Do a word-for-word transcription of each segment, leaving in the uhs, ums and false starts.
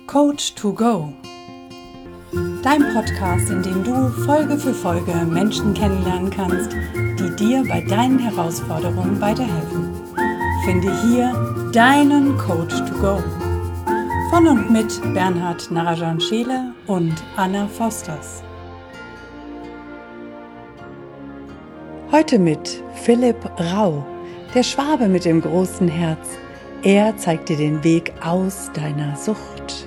Coach to Go. Dein Podcast, in dem du Folge für Folge Menschen kennenlernen kannst, die dir bei deinen Herausforderungen weiterhelfen. Finde hier deinen Coach to Go. Von und mit Bernhard Narajan-Scheele und Anna Fosters. Heute mit Philipp Rau, der Schwabe mit dem großen Herz. Er zeigt dir den Weg aus deiner Sucht.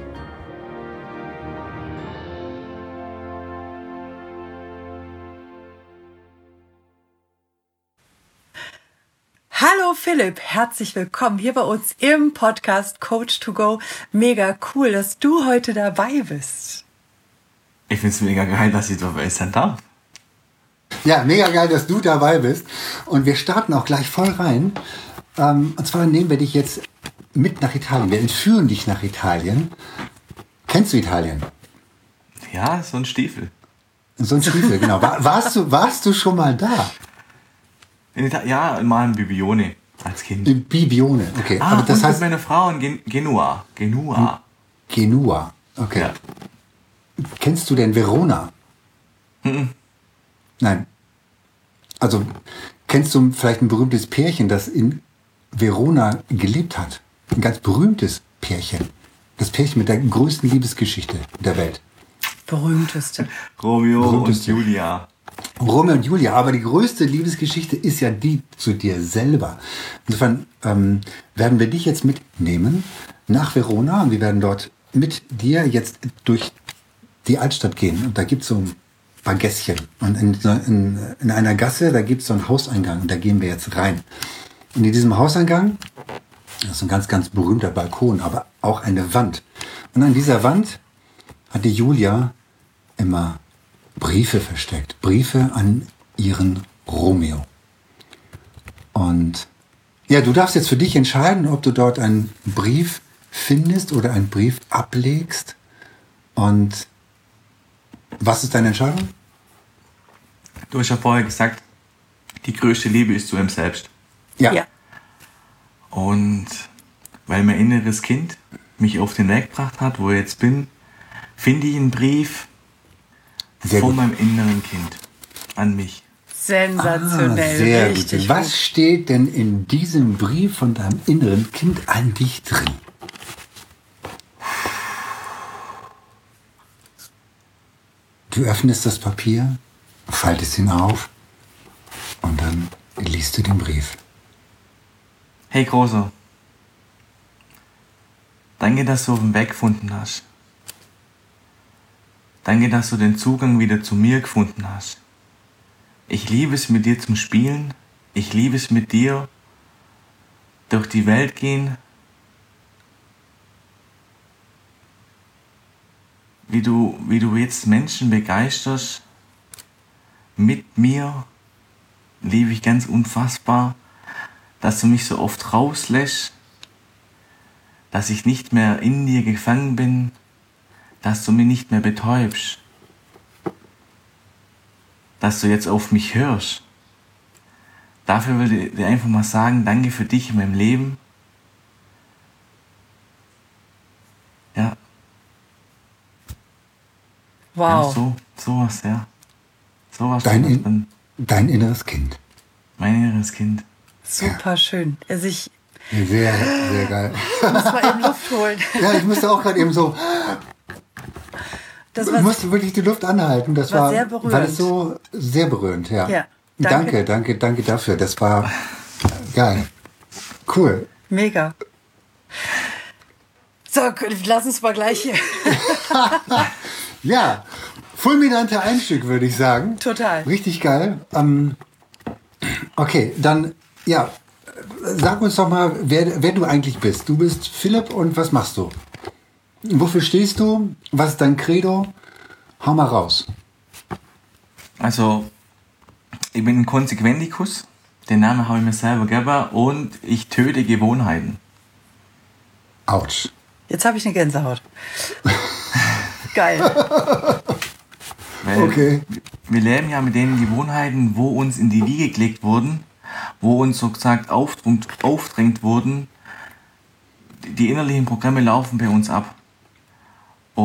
Hallo Philipp, herzlich willkommen hier bei uns im Podcast Coach to Go. Mega cool, dass du heute dabei bist. Ich finde es mega geil, dass ich dabei sein darf. Ja, mega geil, dass du dabei bist. Und wir starten auch gleich voll rein. Ähm, und zwar nehmen wir dich jetzt mit nach Italien. Wir entführen dich nach Italien. Kennst du Italien? Ja, so ein Stiefel. So ein Stiefel, genau. War, warst, du, warst du schon mal da? In Ita- ja, mal in Bibione als Kind. In Bibione, okay. Ah, aber das und heißt mit meiner Frau in Gen- Genua. Genua. Genua, okay. Ja. Kennst du denn Verona? Mhm. Nein. Also, kennst du vielleicht ein berühmtes Pärchen, das in Verona gelebt hat? Ein ganz berühmtes Pärchen. Das Pärchen mit der größten Liebesgeschichte der Welt. Berühmteste. Romeo Berühmteste. und Julia. Romeo und Julia, aber die größte Liebesgeschichte ist ja die zu dir selber. Insofern ähm, werden wir dich jetzt mitnehmen nach Verona und wir werden dort mit dir jetzt durch die Altstadt gehen. Und da gibt es so ein paar Gässchen. Und in, so- in, in einer Gasse, da gibt es so einen Hauseingang und da gehen wir jetzt rein. Und in diesem Hauseingang, das ist ein ganz, ganz berühmter Balkon, aber auch eine Wand. Und an dieser Wand hat die Julia immer Briefe versteckt. Briefe an ihren Romeo. Und ja, du darfst jetzt für dich entscheiden, ob du dort einen Brief findest oder einen Brief ablegst. Und was ist deine Entscheidung? Du hast ja vorher gesagt, die größte Liebe ist zu ihm selbst. Ja. Ja. Und weil mein inneres Kind mich auf den Weg gebracht hat, wo ich jetzt bin, finde ich einen Brief Sehr von gut. meinem inneren Kind an mich. Sensationell, Ah, sehr richtig gut. Was gut. steht denn in diesem Brief von deinem inneren Kind an dich drin? Du öffnest das Papier, faltest ihn auf und dann liest du den Brief. Hey Großer, danke, dass du auf den Weg gefunden hast. Danke, dass du den Zugang wieder zu mir gefunden hast. Ich liebe es, mit dir zum Spielen. Ich liebe es, mit dir durch die Welt gehen. Wie du, wie du jetzt Menschen begeisterst. Mit mir liebe ich ganz unfassbar, dass du mich so oft rauslässt, dass ich nicht mehr in dir gefangen bin, dass du mich nicht mehr betäubst, dass du jetzt auf mich hörst. Dafür will ich dir einfach mal sagen, danke für dich in meinem Leben. Ja, ja Wow. so, sowas, ja. Sowas Dein, steht da in, drin. dein inneres Kind. Mein inneres Kind. Super schön. Also ich Sehr, sehr geil. muss mal eben Luft holen. Ja, ich musste auch gerade eben so, Das ich war musste wirklich die Luft anhalten. Das war war, sehr berührend. Weil es so sehr berührend, ja. Ja, Danke, danke. danke, danke dafür. Das war geil. Cool. mega. So, lass uns mal gleich hier. Ja, fulminante Einstieg, würde ich sagen. Total. Richtig geil. Ähm, okay, dann, ja, sag uns doch mal, wer, wer du eigentlich bist. Du bist Philipp und was machst du? Wofür stehst du? Was ist dein Credo? Hau mal raus. Also, ich bin ein Konsequentikus. Den Namen habe ich mir selber gegeben und ich töte Gewohnheiten. Autsch. Jetzt habe ich eine Gänsehaut. Geil. Weil Okay. wir leben ja mit den Gewohnheiten, wo uns in die Wiege gelegt wurden, wo uns so gesagt aufdrängt, aufdrängt wurden. Die innerlichen Programme laufen bei uns ab.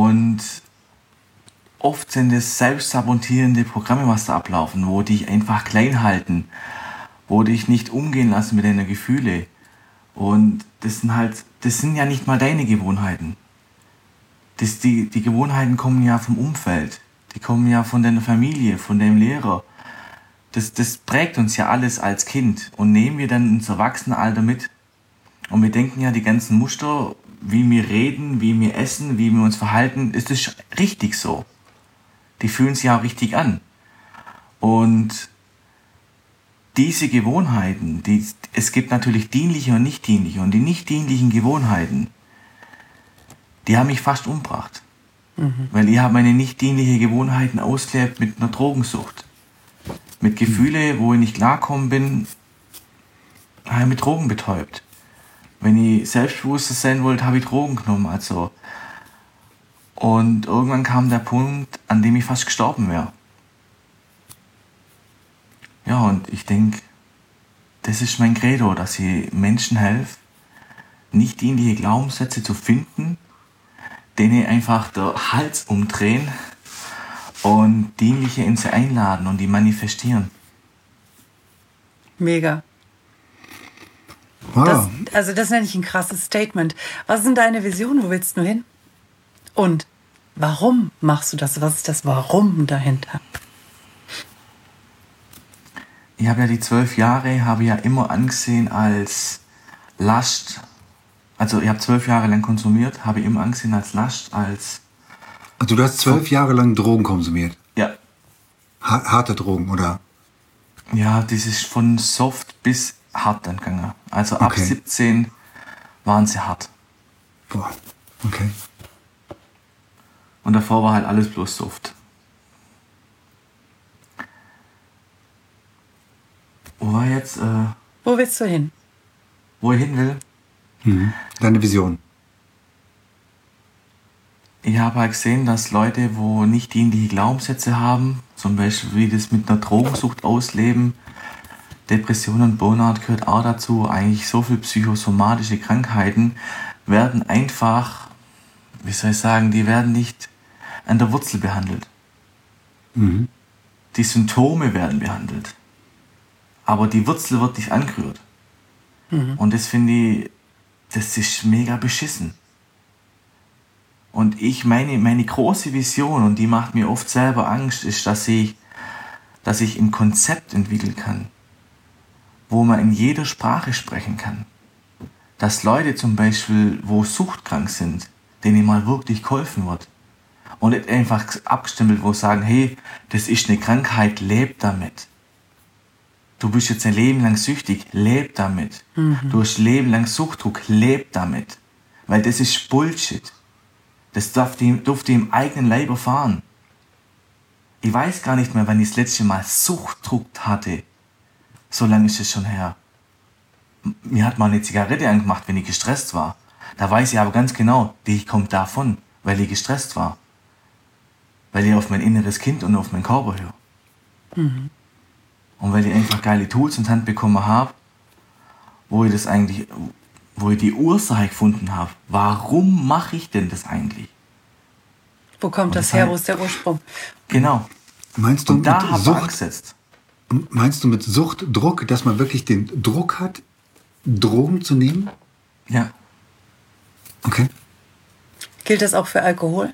Und oft sind es selbstsabotierende Programme, was da ablaufen, wo dich einfach klein halten, wo dich nicht umgehen lassen mit deinen Gefühlen. Und das sind halt, das sind ja nicht mal deine Gewohnheiten. Das, die, die Gewohnheiten kommen ja vom Umfeld, die kommen ja von deiner Familie, von deinem Lehrer. Das, das prägt uns ja alles als Kind und nehmen wir dann ins Erwachsenenalter mit. Und wir denken ja, die ganzen Muster, wie wir reden, wie wir essen, wie wir uns verhalten, ist das richtig so. Die fühlen sich ja auch richtig an. Und diese Gewohnheiten, die, es gibt natürlich dienliche und nicht dienliche. Und die nicht dienlichen Gewohnheiten, die haben mich fast umgebracht. Mhm. Weil ich habe meine nicht dienlichen Gewohnheiten ausgelebt mit einer Drogensucht. Mit Gefühlen, wo ich nicht klarkommen bin, habe ich mit Drogen betäubt. Wenn ich selbstbewusster sein wollte, habe ich Drogen genommen. Also. Und irgendwann kam der Punkt, an dem ich fast gestorben wäre. Ja, und ich denke, das ist mein Credo, dass ich Menschen helfe, nicht dienliche Glaubenssätze zu finden, denen einfach der Hals umdrehen und dienliche in sie einladen und die manifestieren. Mega. Wow. Das, also das nenne ich ein krasses Statement. Was sind deine Visionen? Wo willst du hin? Und warum machst du das? Was ist das Warum dahinter? Ich habe ja die zwölf Jahre, habe ich ja immer angesehen als Last. Also ich habe zwölf Jahre lang konsumiert, habe ich immer angesehen als Last, als... Also du hast zwölf Jahre lang Drogen konsumiert? Ja. Ha- harte Drogen, oder? Ja, das ist von soft bis hart dann gegangen. Also ab Okay. siebzehn waren sie hart. Boah, okay. Und davor war halt alles bloß soft. Wo war jetzt, äh, Wo willst du hin? wo ich hin will? Mhm. Deine Vision. Ich habe halt gesehen, dass Leute, wo nicht dienliche Glaubenssätze haben, zum Beispiel wie das mit einer Drogensucht ausleben, Depression und Burnout gehört auch dazu, eigentlich so viele psychosomatische Krankheiten werden einfach, wie soll ich sagen, die werden nicht an der Wurzel behandelt. Mhm. Die Symptome werden behandelt, aber die Wurzel wird nicht angerührt. Mhm. Und das finde ich, das ist mega beschissen. Und ich meine, meine große Vision, und die macht mir oft selber Angst, ist, dass ich, dass ich ein Konzept entwickeln kann, wo man in jeder Sprache sprechen kann. Dass Leute zum Beispiel, wo suchtkrank sind, denen mal wirklich geholfen wird. Und nicht einfach abgestempelt, wo sagen, hey, das ist eine Krankheit, leb damit. Du bist jetzt ein Leben lang süchtig, leb damit. Mhm. Du hast ein Leben lang Suchtdruck, leb damit. Weil das ist Bullshit. Das durfte ich, durfte ich im eigenen Leib erfahren. Ich weiß gar nicht mehr, wann ich das letzte Mal Suchtdruck hatte. So lange ist es schon her. Mir hat mal eine Zigarette angemacht, wenn ich gestresst war. Da weiß ich aber ganz genau, die kommt davon, weil ich gestresst war. Weil ich auf mein inneres Kind und auf meinen Körper höre. Mhm. Und weil ich einfach geile Tools in die Hand bekommen habe, wo ich das eigentlich, wo ich die Ursache gefunden habe. Warum mache ich denn das eigentlich? Wo kommt Und das das her? heißt- Wo ist der Ursprung? Genau. Meinst du Und da mit habe ich Sucht, angesetzt. meinst du mit Suchtdruck, dass man wirklich den Druck hat, Drogen zu nehmen? Ja. Okay. Gilt das auch für Alkohol?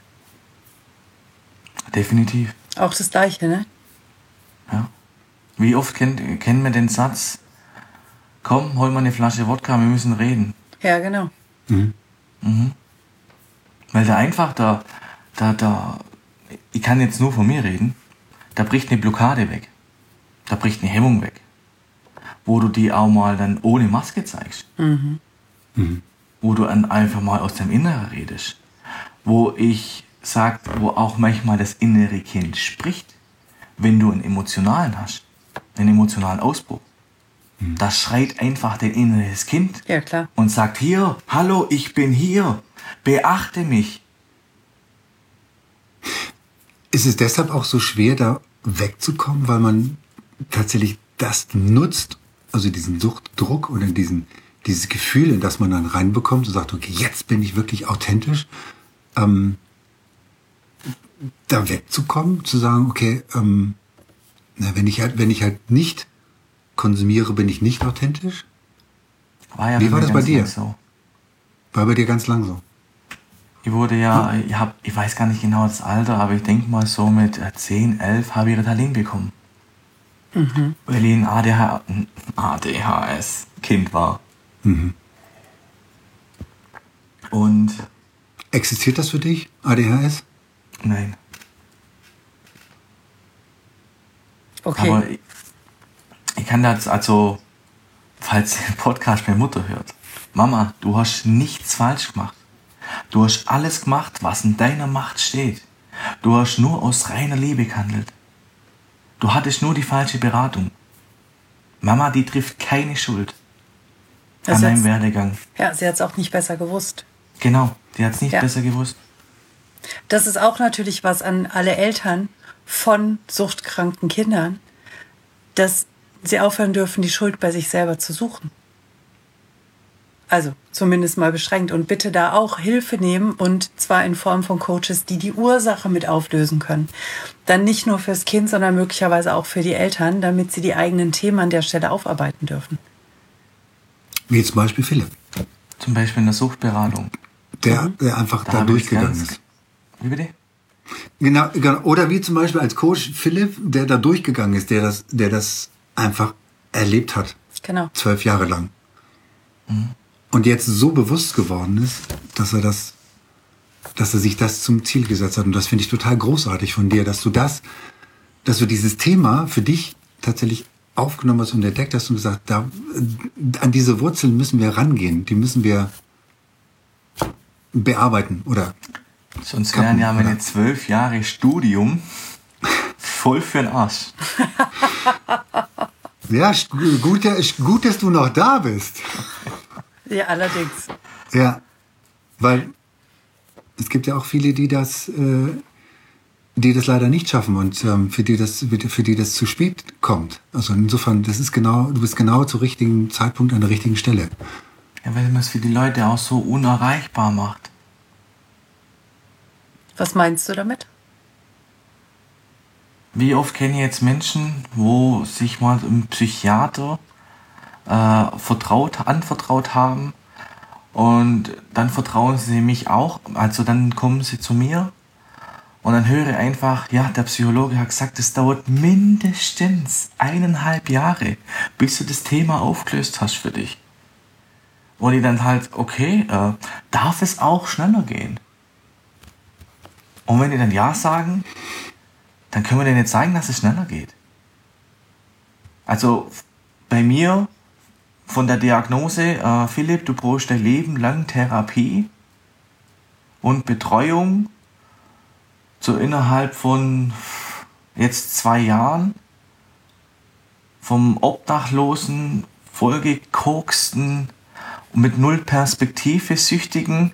Definitiv. Auch das Gleiche, ne? Ja. Wie oft kennt, kennen wir den Satz, komm, hol mal eine Flasche Wodka, wir müssen reden. Ja, genau. Mhm. Mhm. Weil da einfach, da, da, da, ich kann jetzt nur von mir reden, da bricht eine Blockade weg. Da bricht eine Hemmung weg. Wo du die auch mal dann ohne Maske zeigst. Mhm. Mhm. Wo du dann einfach mal aus dem Inneren redest. Wo ich sag, wo auch manchmal das innere Kind spricht. Wenn du einen emotionalen hast, einen emotionalen Ausbruch. Mhm. Da schreit einfach dein inneres Kind Ja, klar. und sagt, hier, hallo, ich bin hier, beachte mich. Ist es deshalb auch so schwer, da wegzukommen, weil man tatsächlich das nutzt, also diesen Suchtdruck oder diesen, dieses Gefühl, in das man dann reinbekommt und sagt, okay, jetzt bin ich wirklich authentisch. Ähm, da wegzukommen, zu sagen, okay, ähm, na, wenn ich halt, wenn ich halt nicht konsumiere, bin ich nicht authentisch? War ja Wie war mir das bei ganz dir? lang so. War bei dir ganz lang so. Ich wurde ja, ich, hab, ich weiß gar nicht genau das Alter, aber ich denke mal so mit zehn, elf habe ich Ritalin bekommen. Mhm. Weil ich ein A D H, ein A D H S-Kind war. Mhm. Und Existiert das für dich, A D H S? nein. Okay. Aber ich, ich kann das, also, falls der Podcast meine Mutter hört. Mama, du hast nichts falsch gemacht. Du hast alles gemacht, was in deiner Macht steht. Du hast nur aus reiner Liebe gehandelt. Du hattest nur die falsche Beratung. Mama, die trifft keine Schuld an Das meinem jetzt- Werdegang. Ja, sie hat es auch nicht besser gewusst. Genau, die hat es nicht Ja. besser gewusst. Das ist auch natürlich was an alle Eltern von suchtkranken Kindern, dass sie aufhören dürfen, die Schuld bei sich selber zu suchen. Also zumindest mal beschränkt. Und bitte da auch Hilfe nehmen, und zwar in Form von Coaches, die die Ursache mit auflösen können. Dann nicht nur fürs Kind, sondern möglicherweise auch für die Eltern, damit sie die eigenen Themen an der Stelle aufarbeiten dürfen. Wie zum Beispiel Philipp, Zum Beispiel in der Suchtberatung. der, der einfach Da da, habe ich's durchgegangen ganz- ist. Wie bitte? Genau, genau. Oder wie zum Beispiel als Coach Philipp, der da durchgegangen ist, der das, der das einfach erlebt hat, Genau. zwölf Jahre lang. Und jetzt so bewusst geworden ist, dass er das, dass er sich das zum Ziel gesetzt hat. Und das finde ich total großartig von dir, dass du das, dass du dieses Thema für dich tatsächlich aufgenommen hast und entdeckt hast und gesagt, da, an diese Wurzeln müssen wir rangehen, die müssen wir bearbeiten oder Sonst Kappen, wären ja meine oder? zwölf Jahre Studium voll für den Arsch. ja, st- gut, gut, dass du noch da bist. Ja, allerdings. Ja, weil es gibt ja auch viele, die das, äh, die das leider nicht schaffen und ähm, für die das, für die das zu spät kommt. Also insofern, das ist genau, du bist genau zum richtigen Zeitpunkt an der richtigen Stelle. Ja, weil man es für die Leute auch so unerreichbar macht. Was meinst du damit? Wie oft kenne ich jetzt Menschen, wo sich mal ein Psychiater äh, vertraut, anvertraut haben, und dann vertrauen sie mich auch, also dann kommen sie zu mir und dann höre ich einfach, ja, der Psychologe hat gesagt, es dauert mindestens eineinhalb Jahre, bis du das Thema aufgelöst hast für dich. Und ich dann halt, okay, äh, darf es auch schneller gehen? Und wenn die dann ja sagen, dann können wir denen jetzt zeigen, dass es schneller geht. Also bei mir von der Diagnose, äh, Philipp, du brauchst dein Leben lang Therapie und Betreuung, so innerhalb von jetzt zwei Jahren, vom Obdachlosen, vollgekoksten und mit null Perspektive Süchtigen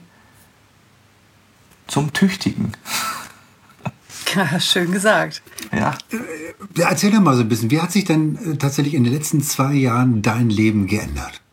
zum Tüchtigen. Ja, schön gesagt. Ja. Ja, erzähl doch mal so ein bisschen, wie hat sich denn äh, tatsächlich in den letzten zwei Jahren dein Leben geändert?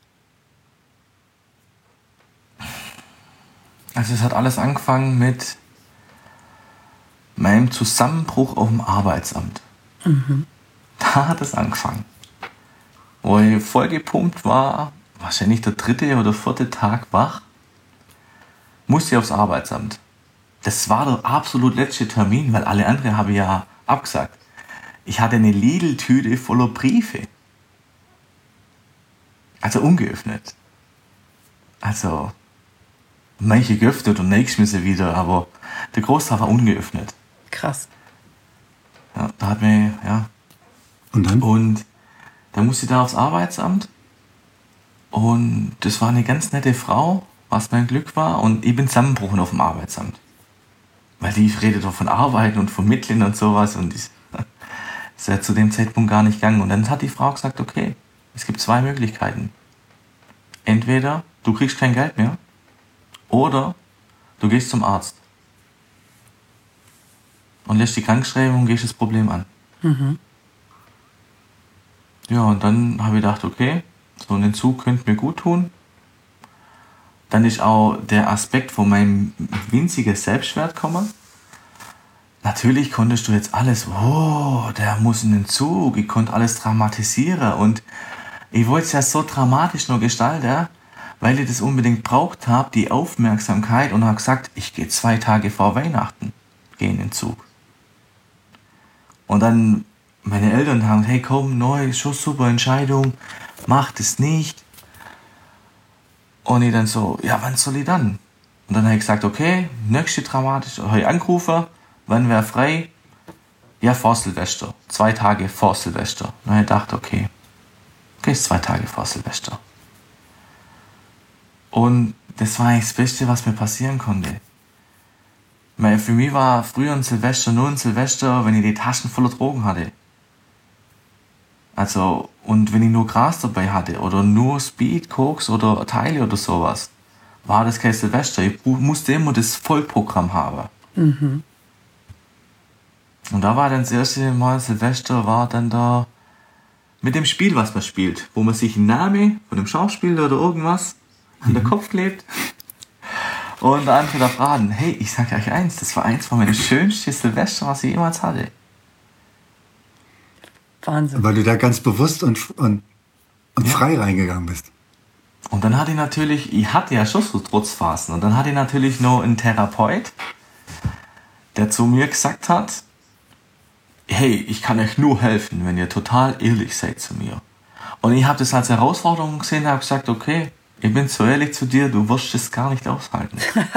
Also es hat alles angefangen mit meinem Zusammenbruch auf dem Arbeitsamt. Mhm. Da hat es angefangen. Wo ich voll gepumpt war, wahrscheinlich der dritte oder vierte Tag wach, musste ich aufs Arbeitsamt. Das war der absolut letzte Termin, weil alle anderen habe ich ja abgesagt. Ich hatte eine Lidl-Tüte voller Briefe. Also ungeöffnet. Also manche geöffnet und nächstes wieder, aber der Großteil war ungeöffnet. Krass. Ja, da hat mir, ja. Und dann? Und dann musste ich da aufs Arbeitsamt. Und das war eine ganz nette Frau, was mein Glück war. Und ich bin zusammengebrochen auf dem Arbeitsamt. Weil die redet doch von Arbeiten und Vermitteln und sowas. Und das ist ja zu dem Zeitpunkt gar nicht gegangen. Und dann hat die Frau gesagt, okay, es gibt zwei Möglichkeiten. Entweder du kriegst kein Geld mehr oder du gehst zum Arzt. Und lässt die Krankschreibung und gehst das Problem an. Mhm. Ja, und dann habe ich gedacht, okay, so ein Entzug könnte mir gut tun. Dann ist auch der Aspekt von meinem winzigen Selbstwert gekommen. natürlich konntest du jetzt alles, oh, der muss in den Zug, ich konnte alles dramatisieren und ich wollte es ja so dramatisch nur gestalten, weil ich das unbedingt braucht habe, die Aufmerksamkeit und habe gesagt, ich gehe zwei Tage vor Weihnachten, gehe in den Zug. Und dann meine Eltern haben gesagt, hey komm, neu, schon super Entscheidung, mach das nicht. Und ich dann so, ja, wann soll ich dann? Und dann habe ich gesagt, okay, nächste dramatisch, habe ich angerufen, wann wäre frei? Ja, vor Silvester, zwei Tage vor Silvester. Und dann habe ich gedacht, okay, okay, ist zwei Tage vor Silvester. Und das war eigentlich das Beste, was mir passieren konnte. Weil für mich war früher ein Silvester nur ein Silvester, wenn ich die Taschen voller Drogen hatte. Also, und wenn ich nur Gras dabei hatte oder nur Speed, Koks oder Teile oder sowas, war das kein Silvester. Ich musste immer das Vollprogramm haben. Mhm. Und da war dann das erste Mal Silvester, war dann da mit dem Spiel, was man spielt, wo man sich einen Namen von dem Schauspieler oder irgendwas an den Kopf klebt und der andere darf raten. Hey, ich sag euch eins, das war eins von meinen schönsten Silvester, was ich jemals hatte. Wahnsinn. Weil du da ganz bewusst und, und, und Ja. frei reingegangen bist. Und dann hatte ich natürlich, ich hatte ja schon so Trotzphasen und dann hatte ich natürlich noch einen Therapeut, der zu mir gesagt hat, hey, ich kann euch nur helfen, wenn ihr total ehrlich seid zu mir. Und ich habe das als Herausforderung gesehen und habe gesagt, okay, ich bin so ehrlich zu dir, du wirst es gar nicht aushalten.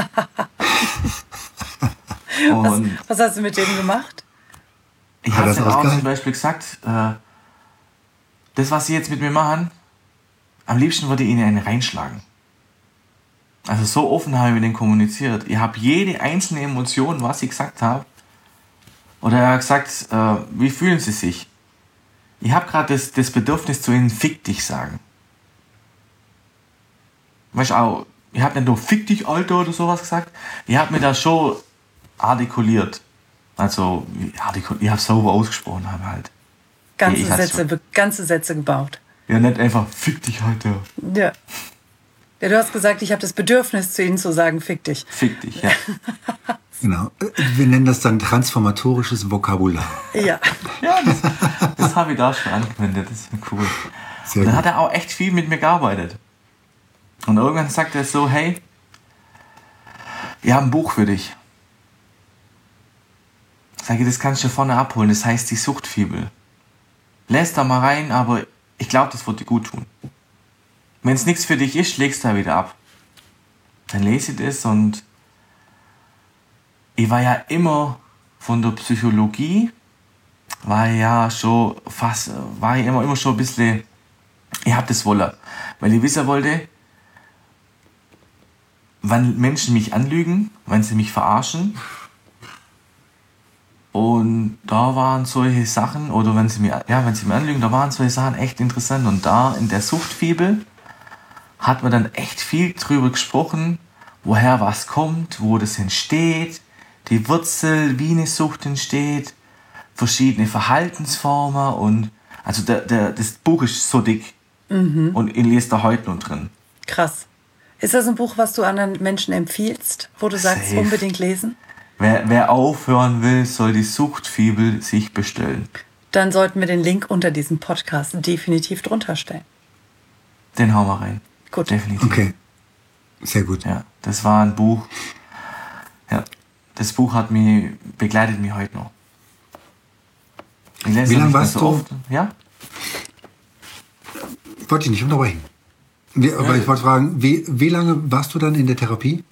Was, Und was hast du mit dem gemacht? ich Hat habe das dann auch ausgehalten? zum Beispiel gesagt, äh, das, was sie jetzt mit mir machen, am liebsten würde ich ihnen eine reinschlagen. Also so offen habe ich mit denen kommuniziert. Ich habe jede einzelne Emotion, was ich gesagt habe, oder er hat gesagt, äh, wie fühlen sie sich? Ich habe gerade das, das Bedürfnis zu ihnen, fick dich sagen. Weißt du auch, ich habe nicht nur fick dich, Alter, oder sowas gesagt. Ich habe mir da schon artikuliert. Also, artikul- ich habe sauber ausgesprochen habe halt. Ganze, ich hatte Sätze, be- ganze Sätze gebaut. Ja, nicht einfach fick dich, Alter. Ja. Ja, du hast gesagt, ich habe das Bedürfnis, zu ihnen zu sagen, fick dich. Fick dich, ja. Genau. Wir nennen das dann transformatorisches Vokabular. Ja. Ja, das, das habe ich da schon angewendet, das ist ja cool. Sehr Und dann gut. hat er auch echt viel mit mir gearbeitet. Und irgendwann sagt er so, hey, ich habe ein Buch für dich. Sag ich, das kannst du vorne abholen, das heißt die Suchtfibel. Lässt da mal rein, aber ich glaube, das wird dir gut tun. Wenn es nichts für dich ist, legst du da wieder ab. Dann lese ich das und ich war ja immer von der Psychologie, war ja schon fast, war ich immer, immer schon ein bisschen, ich hab das wollen, weil ich wissen wollte, wann Menschen mich anlügen, wann sie mich verarschen. Und da waren solche Sachen, oder wenn sie mir, ja, wenn sie mir anlügen, da waren solche Sachen echt interessant. Und da in der Suchtfibel hat man dann echt viel drüber gesprochen, woher was kommt, wo das entsteht, die Wurzel, wie eine Sucht entsteht, verschiedene Verhaltensformen und also der, der, das Buch ist so dick und ich lese da heute noch drin. Krass. Ist das ein Buch, was du anderen Menschen empfiehlst, wo du sagst, Safe. unbedingt lesen? Wer, wer aufhören will, soll die Suchtfibel sich bestellen. Dann sollten wir den Link unter diesem Podcast definitiv drunter stellen. Den hauen wir rein. Gut. Definitiv. Okay. Sehr gut. Ja, das war ein Buch. Ja, das Buch hat mich, begleitet mich heute noch. Ich lese Wie es lange nicht mehr warst so du- oft. Ja? Wollte ich nicht unterbrechen. Wie, aber ich wollte fragen, wie, wie lange warst du dann in der Therapie?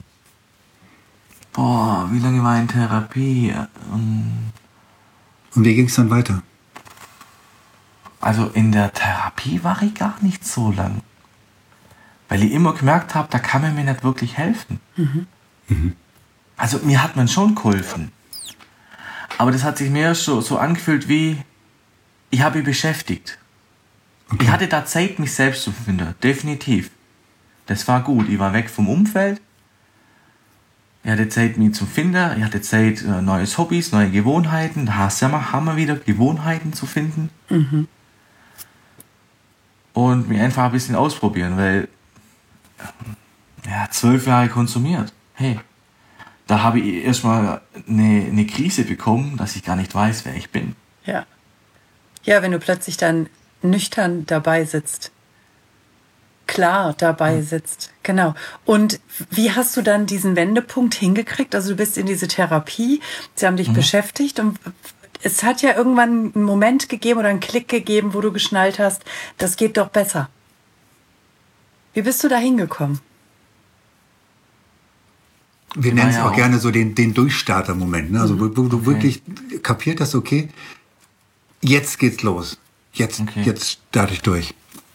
Boah, wie lange war ich in Therapie? Ähm, Und wie ging es dann weiter? Also in der Therapie war ich gar nicht so lang. Weil ich immer gemerkt habe, da kann man mir nicht wirklich helfen. Also mir hat man schon geholfen. Aber das hat sich mehr so, so angefühlt wie, ich habe mich beschäftigt. Ich hatte da Zeit, mich selbst zu finden. Definitiv. Das war gut. Ich war weg vom Umfeld. Ich hatte Zeit, mich zu finden. Ich hatte Zeit, äh, neues Hobbys, neue Gewohnheiten. Da hast du ja mal, haben wir wieder Gewohnheiten zu finden. Und mich einfach ein bisschen ausprobieren, weil ja, zwölf Jahre konsumiert. Hey, da habe ich erstmal eine, eine Krise bekommen, dass ich gar nicht weiß, wer ich bin. Ja. Ja, wenn du plötzlich dann nüchtern dabei sitzt. Klar dabei sitzt. Genau. Und wie hast du dann diesen Wendepunkt hingekriegt? Also du bist in diese Therapie, sie haben dich mhm. beschäftigt und es hat ja irgendwann einen Moment gegeben oder einen Klick gegeben, wo du geschnallt hast, das geht doch besser. Wie bist du da hingekommen? Wir nennen es ja auch auch. gerne so den, den Durchstarter-Moment. Ne? Also Mhm. wo, wo du Okay. wirklich kapiert hast, okay, jetzt geht's los. Jetzt, Okay. jetzt starte ich durch.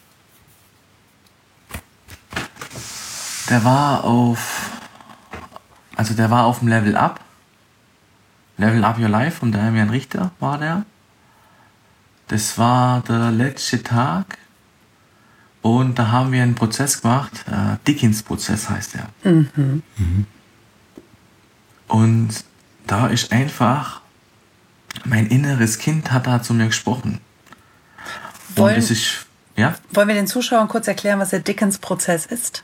Der war auf, also der war auf dem Level Up. Level Up Your Life von Damian Richter war der. Das war der letzte Tag. Und da haben wir einen Prozess gemacht. Äh, Dickens-Prozess heißt der. Mhm. Mhm. Und da ist einfach, mein inneres Kind hat da zu mir gesprochen. Wollen- Und das ist, ja, Wollen wir den Zuschauern kurz erklären, was der Dickens-Prozess ist?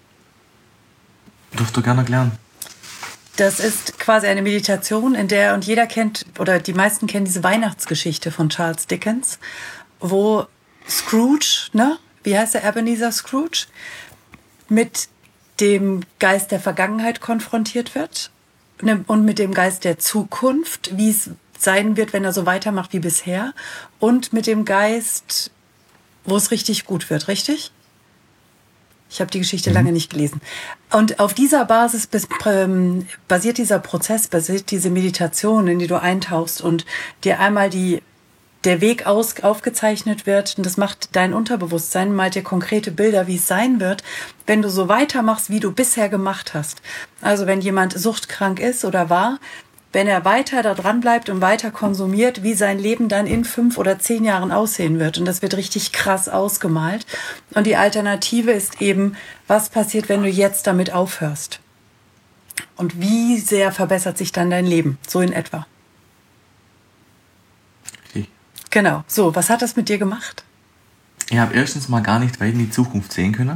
dürft ihr gerne erklären. Das ist quasi eine Meditation, in der, und jeder kennt, oder die meisten kennen diese Weihnachtsgeschichte von Charles Dickens, wo Scrooge, ne? Wie heißt der, Ebenezer Scrooge? Mit dem Geist der Vergangenheit konfrontiert wird ne, und mit dem Geist der Zukunft, wie es sein wird, wenn er so weitermacht wie bisher, und mit dem Geist, wo es richtig gut wird, richtig? Ich habe die Geschichte mhm. lange nicht gelesen. Und auf dieser Basis bis, ähm, basiert dieser Prozess, basiert diese Meditation, in die du eintauchst und dir einmal die, der Weg aus, aufgezeichnet wird. Und das macht dein Unterbewusstsein, malt dir konkrete Bilder, wie es sein wird, wenn du so weitermachst, wie du bisher gemacht hast. Also wenn jemand suchtkrank ist oder war, wenn er weiter da dran bleibt und weiter konsumiert, wie sein Leben dann in fünf oder zehn Jahren aussehen wird. Und das wird richtig krass ausgemalt. Und die Alternative ist eben, was passiert, wenn du jetzt damit aufhörst? Und wie sehr verbessert sich dann dein Leben? So in etwa. Richtig. Genau. So, was hat das mit dir gemacht? Ich habe erstens mal gar nicht weit in die Zukunft sehen können.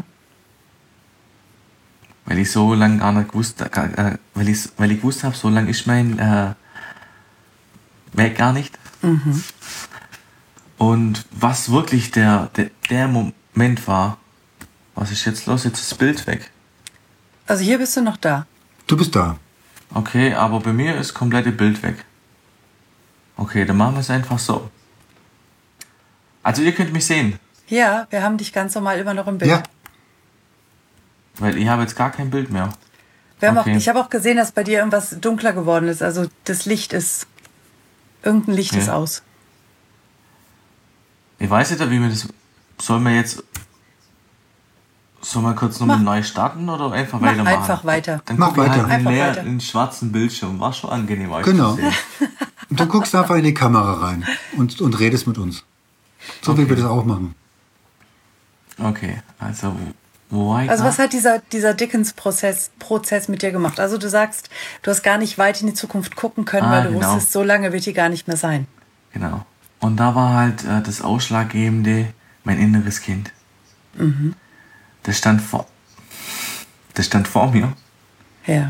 Weil ich so lange gar nicht gewusst, äh, weil ich, weil ich gewusst habe, so lange ist mein äh, Weg gar nicht. Mhm. Und was wirklich der, der, der Moment war, was ist jetzt los? Jetzt ist das Bild weg. Also hier bist du noch da. Du bist da. Okay, aber bei mir ist das komplette Bild weg. Okay, dann machen wir es einfach so. Also ihr könnt mich sehen, Ja, wir haben dich ganz normal immer noch im Bild. Ja. weil ich habe jetzt gar kein Bild mehr. Wir haben Okay. auch, ich habe auch gesehen, dass bei dir irgendwas dunkler geworden ist. Also das Licht ist, irgendein Licht Ja. ist aus. Ich weiß nicht, wie wir das... Sollen wir jetzt... Sollen wir kurz nochmal Mach. neu starten oder einfach Mach weitermachen? einfach weiter. Dann Mach gucke ich weiter. halt Einfach näher weiter. in den schwarzen Bildschirm. War schon angenehm, euch Genau. zu sehen. Und du guckst einfach in die Kamera rein und, und redest mit uns. So wie Okay. wir das auch machen. Okay, also... Wo war ich Also da? was hat dieser, dieser Dickens-Prozess Prozess mit dir gemacht? Also du sagst, du hast gar nicht weit in die Zukunft gucken können, Ah, weil du genau. wusstest, so lange wird die gar nicht mehr sein. Genau. Und da war halt äh, das Ausschlaggebende mein inneres Kind. Mhm. Das stand vor... Das stand vor mir. Ja.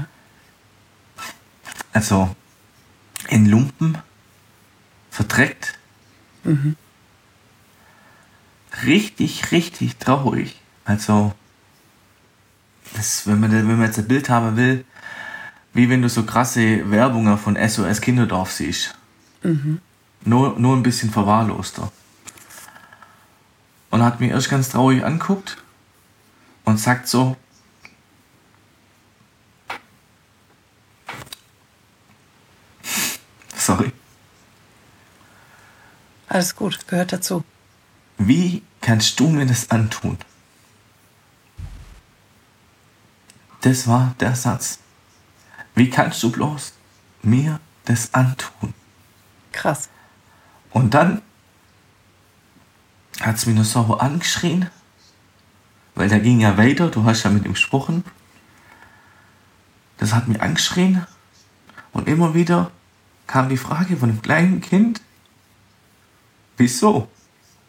Also in Lumpen, verdreckt, Mhm. richtig, richtig traurig. Also, das, wenn, man, wenn man jetzt ein Bild haben will, wie wenn du so krasse Werbungen von S O S Kinderdorf siehst. Mhm. Nur, nur ein bisschen verwahrloster. Und hat mich erst ganz traurig anguckt und sagt so, sorry, Alles gut, gehört dazu. wie kannst du mir das antun? Das war der Satz. Wie kannst du bloß mir das antun? Krass. Und dann hat es mich nur so angeschrien, weil der ging ja weiter, du hast ja mit ihm gesprochen. Das hat mich angeschrien und immer wieder kam die Frage von einem kleinen Kind, wieso?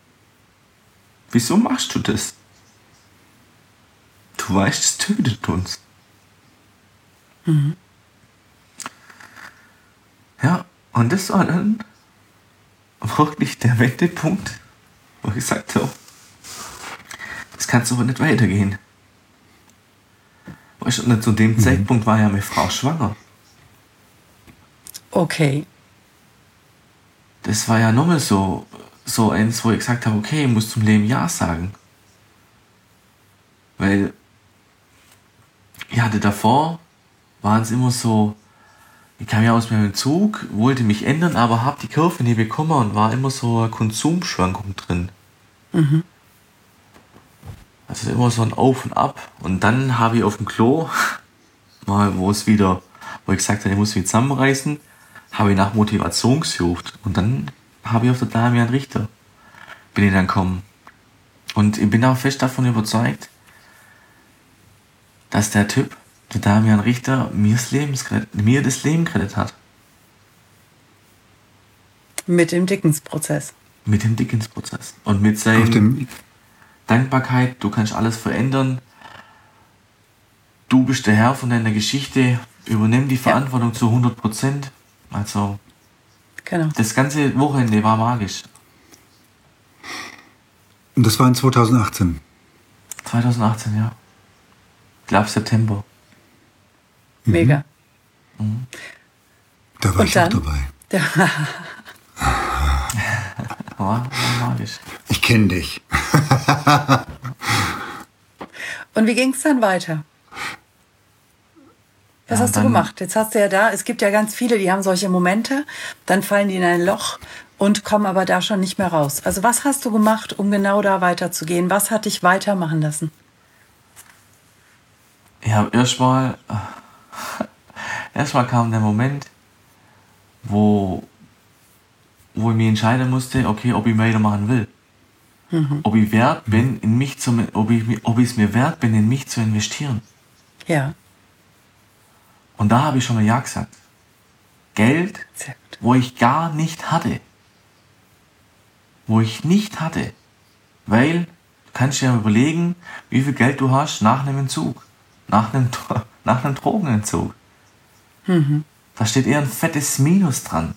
Wieso machst du das? Du weißt, es tötet uns. Mhm. Und das war dann wirklich der Wendepunkt, wo ich gesagt habe, das kann so aber nicht weitergehen. Weißt du, und zu dem mhm. Zeitpunkt war ja meine Frau schwanger. Okay. Das war ja nochmal so, so eins, wo ich gesagt habe, okay, ich muss zum Leben Ja sagen. Weil ich hatte davor, waren es immer so, ich kam ja aus meinem Zug, wollte mich ändern, aber habe die Kurve nie bekommen und war immer so eine Konsumschwankung drin. Mhm. Also immer so ein Auf und Ab. Und dann habe ich auf dem Klo, mal wo es wieder, wo ich gesagt habe, ich muss mich zusammenreißen, habe ich nach Motivation gesucht. Und dann habe ich auf der Damian Richter, bin ich dann gekommen. Und ich bin auch fest davon überzeugt, dass der Typ, der Damian Richter, mir das Leben, mir das Leben gerettet hat. Mit dem Dickens-Prozess. Mit dem Dickens-Prozess. Und mit seinem Dankbarkeit, du kannst alles verändern. Du bist der Herr von deiner Geschichte, übernimm die Verantwortung ja. zu hundert Prozent. Also, genau. Das ganze Wochenende war magisch. Und das war in zweitausendachtzehn? zweitausendachtzehn, ja. Ich glaube September. Mega. Mhm. Da war Und ich dann? auch dabei. war, war magisch. Ich kenne dich. Und wie ging es dann weiter? Was ja, hast du gemacht? Jetzt hast du ja da, es gibt ja ganz viele, die haben solche Momente, dann fallen die in ein Loch und kommen aber da schon nicht mehr raus. Also was hast du gemacht, um genau da weiterzugehen? Was hat dich weitermachen lassen? Ja, erstmal erstmal kam der Moment, wo, wo ich mich entscheiden musste, okay, ob ich weitermachen will. Mhm. Ob ich wert bin, in mich zu, ob ich, ob ich es mir wert bin, in mich zu investieren. Ja. Und da habe ich schon mal Ja gesagt. Geld, wo ich gar nicht hatte. Wo ich nicht hatte. Weil, du kannst dir ja überlegen, wie viel Geld du hast nach einem Entzug. Nach einem, nach einem Drogenentzug. Mhm. Da steht eher ein fettes Minus dran.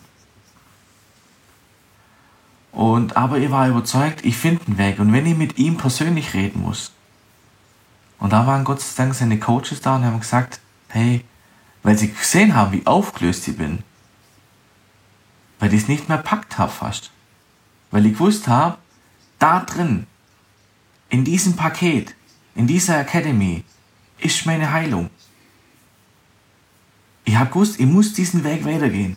Und, aber ich war überzeugt, ich finde einen Weg. Und wenn ich mit ihm persönlich reden muss. Und da waren Gott sei Dank seine Coaches da und haben gesagt, hey, weil sie gesehen haben, wie aufgelöst ich bin. Weil ich es nicht mehr packt habe fast. Weil ich gewusst habe, da drin, in diesem Paket, in dieser Academy, ist meine Heilung. Ich habe gewusst, ich muss diesen Weg weitergehen.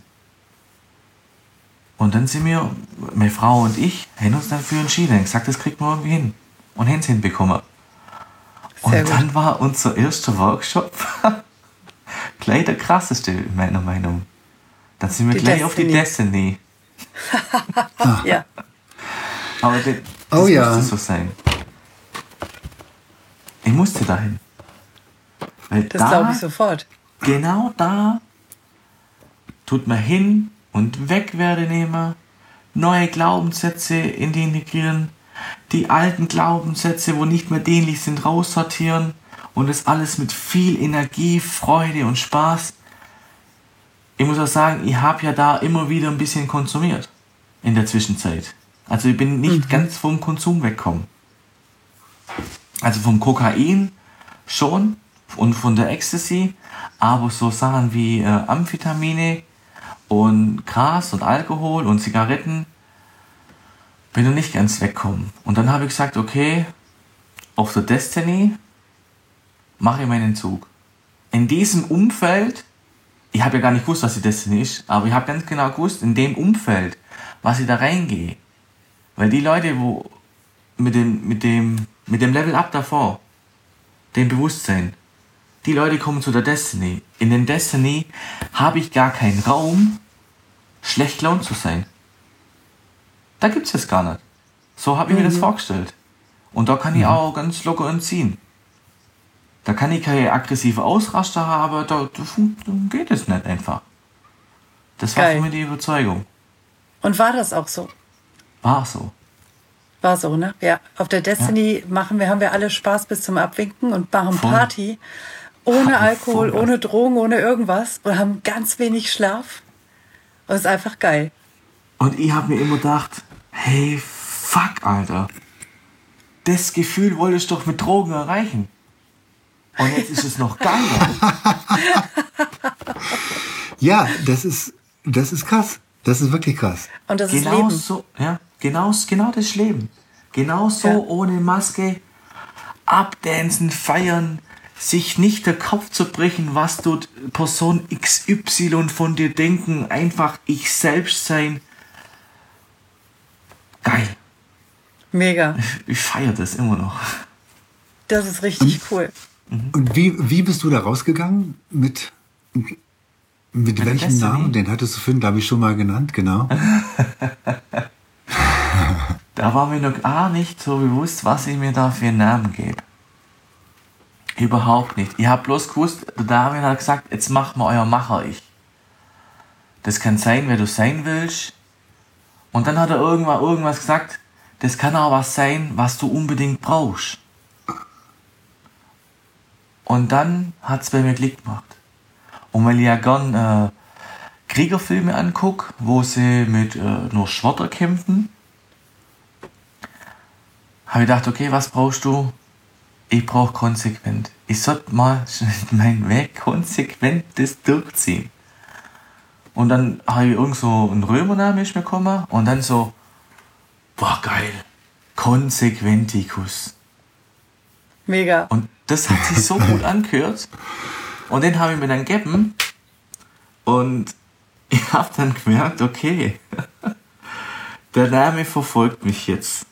Und dann sind wir, meine Frau und ich, haben uns dafür entschieden. Ich gesagt, das kriegt man irgendwie hin. Und haben es hinbekommen. Und Sehr dann gut. war unser erster Workshop gleich der krasseste, in meiner Meinung. Dann sind wir die gleich Destiny. auf die Destiny. ja. Aber das, das oh, ja. musste so sein. Ich musste dahin. Weil das da, glaube ich sofort. Genau da tut man hin und weg werde nehmen, neue Glaubenssätze in die integrieren, die alten Glaubenssätze, wo nicht mehr dienlich sind, raussortieren und das alles mit viel Energie, Freude und Spaß. Ich muss auch sagen, ich habe ja da immer wieder ein bisschen konsumiert in der Zwischenzeit. Also ich bin nicht mhm. ganz vom Konsum weggekommen. Also vom Kokain schon und von der Ecstasy, aber so Sachen wie äh, Amphetamine und Gras und Alkohol und Zigaretten bin ich nicht ganz weggekommen. Und dann habe ich gesagt, okay, auf der Destiny mache ich meinen Entzug. In diesem Umfeld, ich habe ja gar nicht gewusst, was die Destiny ist, aber ich habe ganz genau gewusst, in dem Umfeld, was ich da reingehe. Weil die Leute, wo mit dem, mit dem, mit dem Level Up davor, dem Bewusstsein, die Leute kommen zu der Destiny. In den Destiny habe ich gar keinen Raum, schlecht gelaunt zu sein. Da gibt es das gar nicht. So habe ich mhm. mir das vorgestellt. Und da kann ich mhm. auch ganz locker entziehen. Da kann ich keine aggressive Ausraster haben, da, da geht es nicht einfach. Das war Geil. für mich die Überzeugung. Und war das auch so? War so. War so, ne? Ja. Auf der Destiny ja. machen wir, haben wir alle Spaß bis zum Abwinken und machen Voll. Party. Ohne Alkohol, Voll. ohne Drogen, ohne irgendwas. Und haben ganz wenig Schlaf. Das ist einfach geil. Und ich habe mir immer gedacht, hey, fuck, Alter. Das Gefühl wolltest du doch mit Drogen erreichen. Und jetzt ist es noch geiler. Ja, das ist, das ist krass. Das ist wirklich krass. Und das ist Genau Leben. so, ja, genau, genau das Leben. Genau so, Ja. ohne Maske, abdancen, feiern, sich nicht der Kopf zu brechen, was tut Person X Y von dir denken, einfach ich selbst sein. Geil. Mega. Ich feiere das immer noch. Das ist richtig cool. Und wie, wie bist du da rausgegangen? Mit, mit welchem Destiny? Namen? Den hattest du vorhin, glaube ich, schon mal genannt, genau. Da war mir noch gar nicht so bewusst, was ich mir da für einen Namen gebe. Überhaupt nicht. Ich habe bloß gewusst, der David hat gesagt, jetzt machen wir euer Macher-Ich. Das kann sein, wer du sein willst. Und dann hat er irgendwann irgendwas gesagt, das kann auch was sein, was du unbedingt brauchst. Und dann hat es bei mir Klick gemacht. Und weil ich ja gern äh, Kriegerfilme angucke, wo sie mit äh, nur Schwerter kämpfen, habe ich gedacht, okay, was brauchst du? Ich brauche konsequent. Ich sollte mal meinen Weg konsequent das durchziehen. Und dann habe ich irgend so einen Römername ist mir gekommen und dann so, boah, geil, Konsequentikus. Mega. Und das hat sich so gut angehört. Und den habe ich mir dann gegeben. Und ich habe dann gemerkt, okay, der Name verfolgt mich jetzt.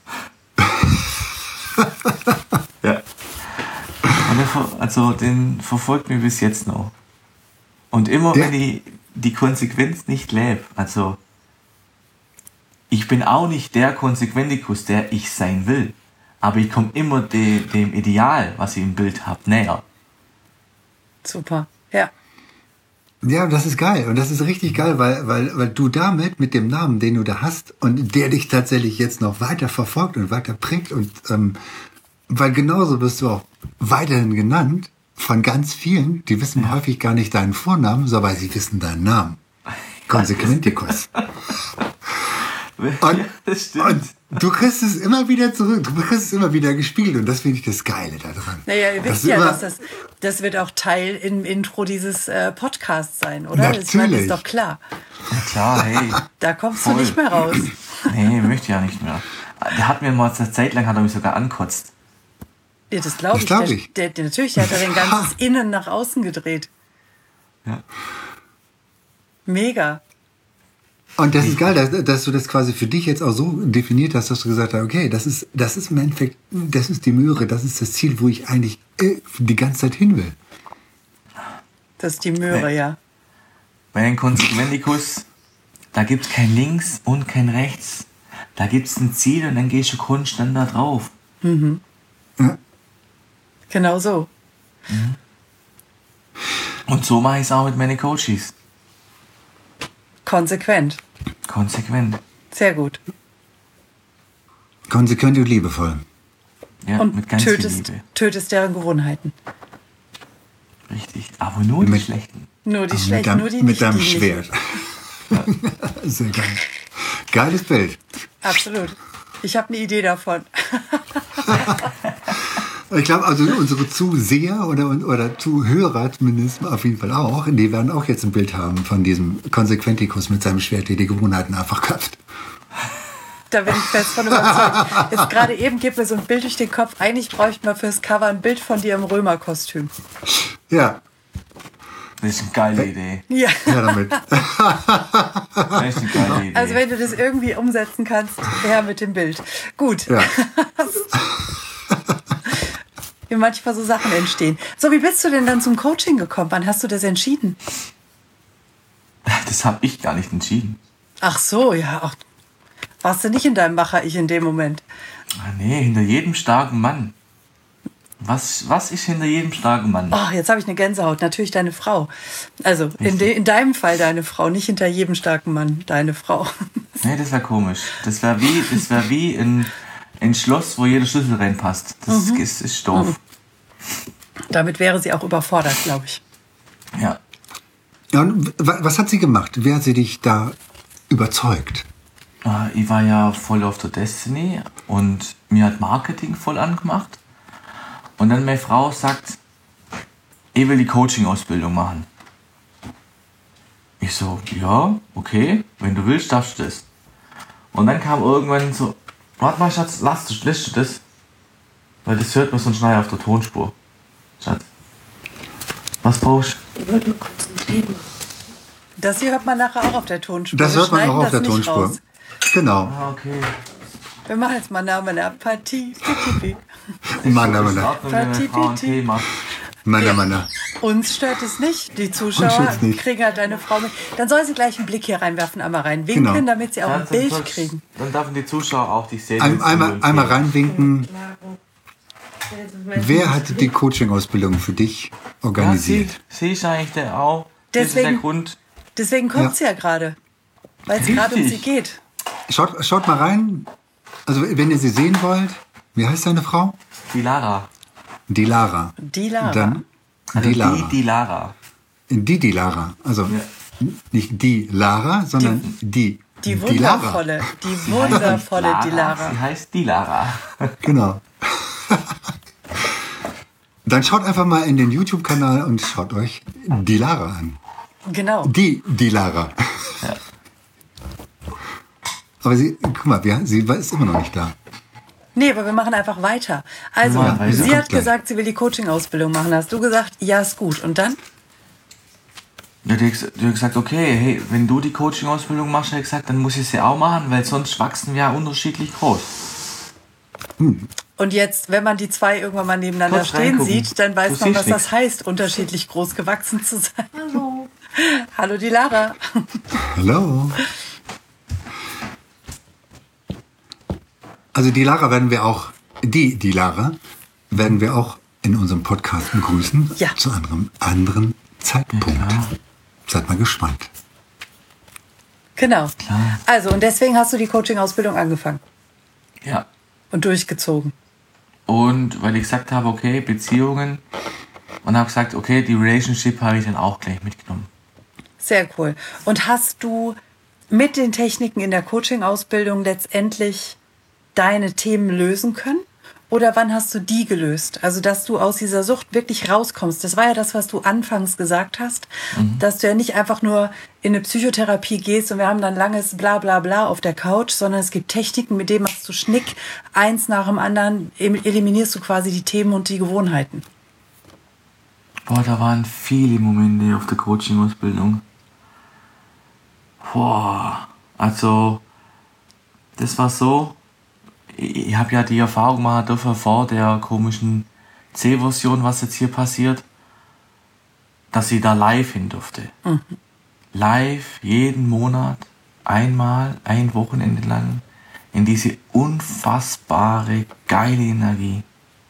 Ja. Und der, ver- also den verfolgt mich bis jetzt noch. Und immer Der- wenn ich die Konsequenz nicht lebe, also ich bin auch nicht der Konsequentikus, der ich sein will. Aber ich komme immer de, dem Ideal, was ich im Bild habe, näher. Super. Ja. Ja, das ist geil. Und das ist richtig geil, weil, weil, weil du damit, mit dem Namen, den du da hast und der dich tatsächlich jetzt noch weiter verfolgt und weiter prägt und ähm, weil genauso wirst du auch weiterhin genannt von ganz vielen, die wissen häufig gar nicht deinen Vornamen, so aber sie wissen deinen Namen. Konsequentikus. Und, Ja, das stimmt. und du kriegst es immer wieder zurück, du kriegst es immer wieder gespielt und das finde ich das Geile daran. Naja, ihr Dass wisst du ja, immer- dass das, das wird auch Teil im Intro dieses äh, Podcasts sein, oder? Das ich meine, Natürlich. ist doch klar. Ja, klar, hey. Da kommst Voll. du nicht mehr raus. Nee, möchte ich ja nicht mehr. Der hat mir mal eine Zeit lang, hat er mich sogar ankotzt. Ja, das glaube Das ich. glaub Der, ich. der, der, natürlich, der hat da den ganzes Innen nach außen gedreht. Ja. Mega. Und das ist geil, dass, dass du das quasi für dich jetzt auch so definiert hast, dass du gesagt hast, okay, das ist, das ist im Endeffekt, das ist die Möhre, das ist das Ziel, wo ich eigentlich äh, die ganze Zeit hin will. Das ist die Möhre, Nee. ja. Bei den Konsequentikus, da gibt es kein Links und kein Rechts. Da gibt es ein Ziel und dann gehst du konstant da drauf. Genau so. Und so mache ich es auch mit meinen Coaches. Konsequent. Konsequent. Sehr gut. Konsequent und liebevoll. Ja, Und mit ganz tötest, viel Liebe. tötest deren Gewohnheiten. Richtig. Aber nur die Mit- schlechten. Nur die Also mit schlechten, deinem, nur die mit nicht. deinem die nicht. Schwert. Sehr geil. Geiles Bild. Absolut. Ich habe eine Idee davon. Ich glaube, also unsere Zuseher oder, oder Zuhörer zumindest auf jeden Fall auch, die werden auch jetzt ein Bild haben von diesem Konsequentikus mit seinem Schwert, der die Gewohnheiten einfach köpft. Da bin ich fest von überzeugt. Jetzt gerade eben geht mir so ein Bild durch den Kopf. Eigentlich bräuchte man fürs Cover ein Bild von dir im Römerkostüm. Ja, Das ist eine geile Idee. Ja. ja damit. Das ist eine geile Idee. Also wenn du das irgendwie umsetzen kannst, her mit dem Bild. Gut. Ja. Wie manchmal so Sachen entstehen. So, wie bist du denn dann zum Coaching gekommen? Wann hast du das entschieden? Das habe ich gar nicht entschieden. Ach so, ja. Ach, warst du nicht in deinem Macher-Ich in dem Moment? Ah, nee, hinter jedem starken Mann. Was, was ist hinter jedem starken Mann? Oh, jetzt habe ich eine Gänsehaut. Natürlich deine Frau. Also in, de, in deinem Fall deine Frau, nicht hinter jedem starken Mann deine Frau. Nee, das wäre komisch. Das wäre wie, das wär wie ein, ein Schloss, wo jeder Schlüssel reinpasst. Das Mhm. ist, ist doof. Damit wäre sie auch überfordert, glaube ich. Ja. Ja, und was hat sie gemacht? Wer hat sie dich da überzeugt? Ich war ja voll auf der Destiny und mir hat Marketing voll angemacht. Und dann meine Frau sagt, ich will die Coaching-Ausbildung machen. Ich so, ja, okay, wenn du willst, darfst du das. Und dann kam irgendwann so, warte mal, Schatz, lass du, lässt du das? Weil das hört man sonst nachher auf der Tonspur. Schatz, was brauchst du? Ich wollte nur kurz ein Thema. Das hier hört man nachher auch auf der Tonspur. Das Wir hört man schneiden auch auf das der nicht Tonspur. raus. Genau. Ah, okay. Wir machen jetzt mal Namen der Partie. Mann, Das Mann, ist in Ordnung, wenn meine Frau ein Tee macht. Mann, Mann. Uns stört es nicht. Die Uns Zuschauer stört's nicht. kriegen halt deine Frau mit. Dann soll sie gleich einen Blick hier reinwerfen, einmal reinwinken, Genau. damit sie auch ein Dann, Bild dann, kriegen. dann dürfen die Zuschauer auch dich sehen. Ein, wenn sie einmal, uns einmal sehen. reinwinken. Wer hat die Coaching-Ausbildung für dich Ja, organisiert? sie, sie ist eigentlich der auch. Das ist Deswegen- der Grund. Deswegen kommt Ja. sie ja gerade. Weil es gerade um sie Richtig. geht. Schaut, schaut mal rein. Also, wenn ihr sie sehen wollt, wie heißt deine Frau? Die Lara. Die Lara. Die Lara. Dann Also die Lara. Die, die Lara. Die, die Lara. Also Ja. nicht die Lara, sondern die. Die die Lara. wundervolle, die Sie wundervolle heißt die Lara. Sie heißt die Lara. Genau. Dann schaut einfach mal in den YouTube-Kanal und schaut euch die Lara an. Genau. Die, die Lara. Ja. Aber sie, guck mal, wir, sie ist immer noch nicht da. Nee, aber wir machen einfach weiter. Also, Ja, weiter. sie Kommt hat gleich. gesagt, sie will die Coaching-Ausbildung machen. Hast du gesagt, ja, ist gut. Und dann? Ja, die, hat- die hat gesagt, okay, hey, wenn du die Coaching-Ausbildung machst, hat er gesagt, dann muss ich sie auch machen, weil sonst wachsen wir ja unterschiedlich groß. Und jetzt, wenn man die zwei irgendwann mal nebeneinander Kurz stehen reingucken. sieht, dann weiß Du man, siehst was das nix. heißt, unterschiedlich groß gewachsen zu sein. Hallo. Hallo, die Lara. Hallo. Also die Lara werden wir auch, die, die Lara, werden wir auch in unserem Podcast begrüßen. Ja. Zu einem anderen Zeitpunkt. Ja. Seid mal gespannt. Genau. Klar. Also, und deswegen hast du die Coaching-Ausbildung angefangen Ja. und durchgezogen. Und weil ich gesagt habe, okay, Beziehungen, und habe gesagt, okay, die Relationship habe ich dann auch gleich mitgenommen. Sehr cool. Und hast du mit den Techniken in der Coaching-Ausbildung letztendlich deine Themen lösen können? Oder wann hast du die gelöst? Also, dass du aus dieser Sucht wirklich rauskommst. Das war ja das, was du anfangs gesagt hast. Dass du ja nicht einfach nur in eine Psychotherapie gehst und wir haben dann langes Bla bla bla auf der Couch, sondern es gibt Techniken, mit denen machst du Schnick, eins nach dem anderen, em- eliminierst du quasi die Themen und die Gewohnheiten. Boah, da waren viele Momente auf der Coaching-Ausbildung. Boah, also, das war so, ich, ich habe ja die Erfahrung machen dürfen vor der komischen C-Version, was jetzt hier passiert, dass ich da live hin durfte. Live, jeden Monat, einmal, ein Wochenende lang, in diese unfassbare, geile Energie.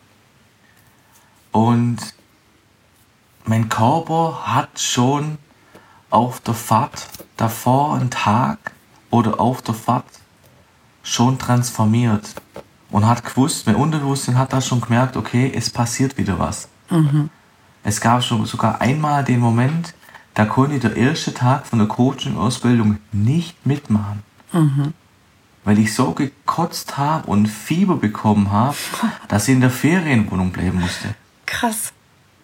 Und mein Körper hat schon auf der Fahrt davor einen Tag oder auf der Fahrt schon transformiert und hat gewusst, mein Unterbewusstsein hat da schon gemerkt, okay, es passiert wieder was. Es gab schon sogar einmal den Moment, da konnte ich der erste Tag von der Coaching-Ausbildung nicht mitmachen. Weil ich so gekotzt habe und Fieber bekommen habe, dass ich in der Ferienwohnung bleiben musste. Krass.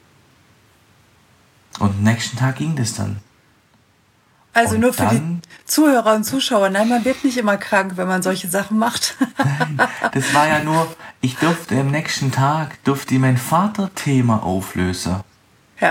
Und am nächsten Tag ging das dann. Also Und nur für dann- die Zuhörer und Zuschauer. Nein, man wird nicht immer krank, wenn man solche Sachen macht. Das war ja nur, ich durfte am nächsten Tag, durfte ich mein Vaterthema auflösen. Ja.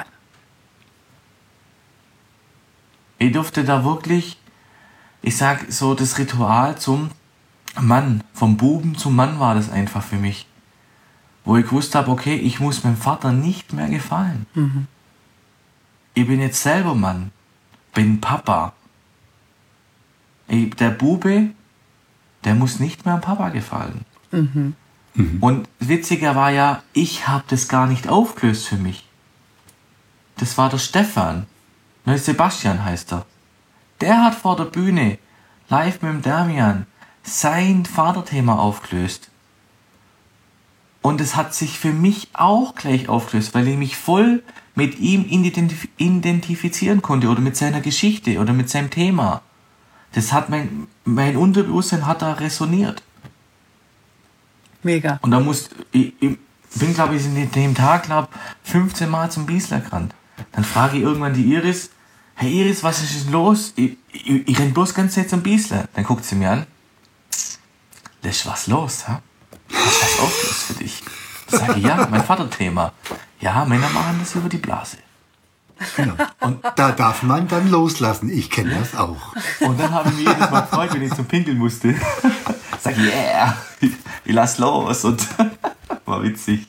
Ich durfte da wirklich, ich sag so, das Ritual zum Mann, vom Buben zum Mann war das einfach für mich. Wo ich gewusst habe, okay, ich muss meinem Vater nicht mehr gefallen. Ich bin jetzt selber Mann, bin Papa. Ich, der Bube, der muss nicht mehr am Papa gefallen. Und witziger war ja, ich habe das gar nicht aufgelöst für mich. Das war der Stefan. Ne, Sebastian heißt er. Der hat vor der Bühne, live mit dem Damian, sein Vaterthema aufgelöst. Und es hat sich für mich auch gleich aufgelöst, weil ich mich voll mit ihm identif- identifizieren konnte oder mit seiner Geschichte oder mit seinem Thema. Das hat mein, mein Unterbewusstsein hat da resoniert. Mega. Und da muss, ich, ich bin, glaube ich, in dem Tag, glaube fünfzehn Mal zum Biesler gerannt. Dann frage ich irgendwann die Iris, hey Iris, was ist denn los? Ich, ich, ich renn bloß ganz Zeit zum Biesler. Dann guckt sie mir an. Da ist was los, ha? Was ist das aufgelöst für dich? Sag ich, ja, mein Vaterthema. Ja, Männer machen das über die Blase. Genau. Und da darf man dann loslassen. Ich kenne das auch. Und dann habe ich mich jedes Mal gefreut, wenn ich zum Pinkeln musste. Sag, yeah, ich, ich lass los. Und war witzig.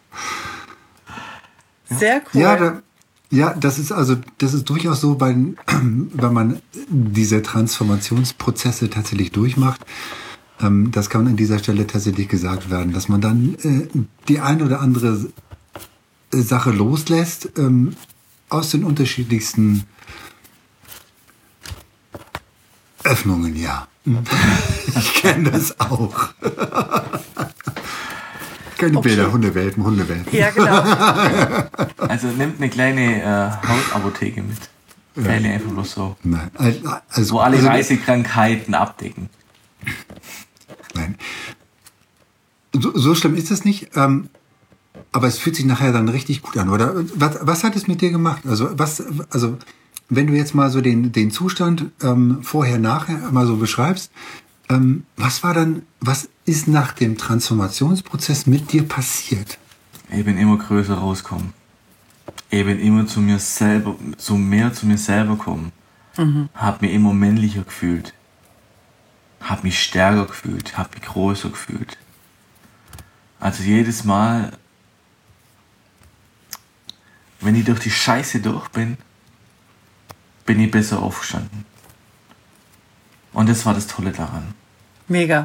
Sehr cool. Ja, da, ja, das ist also, das ist durchaus so, wenn, wenn man diese Transformationsprozesse tatsächlich durchmacht. Ähm, das kann an dieser Stelle tatsächlich gesagt werden, dass man dann äh, die eine oder andere Sache loslässt, ähm, aus den unterschiedlichsten Öffnungen, ja. Ich kenne das auch. Keine Okay. Bilder, Hundewelpen, Hundewelpen. Ja, genau. Also nimmt eine kleine äh, Hausapotheke mit. Fälle einfach bloß so. Nein, also, Wo alle also, Reisekrankheiten abdecken. Nein. So, so schlimm ist es nicht. Ähm, aber es fühlt sich nachher dann richtig gut an, oder? Was, was hat es mit dir gemacht? Also, was, also, wenn du jetzt mal so den, den Zustand ähm, vorher, nachher mal so beschreibst, ähm, was war dann, was ist nach dem Transformationsprozess mit dir passiert? Ich bin immer größer rausgekommen. Ich bin immer zu mir selber, so mehr zu mir selber gekommen. Mhm. Hab mich immer männlicher gefühlt. Hab mich stärker gefühlt. Hab mich größer gefühlt. Also jedes Mal, wenn ich durch die Scheiße durch bin, bin ich besser aufgestanden. Und das war das Tolle daran. Mega.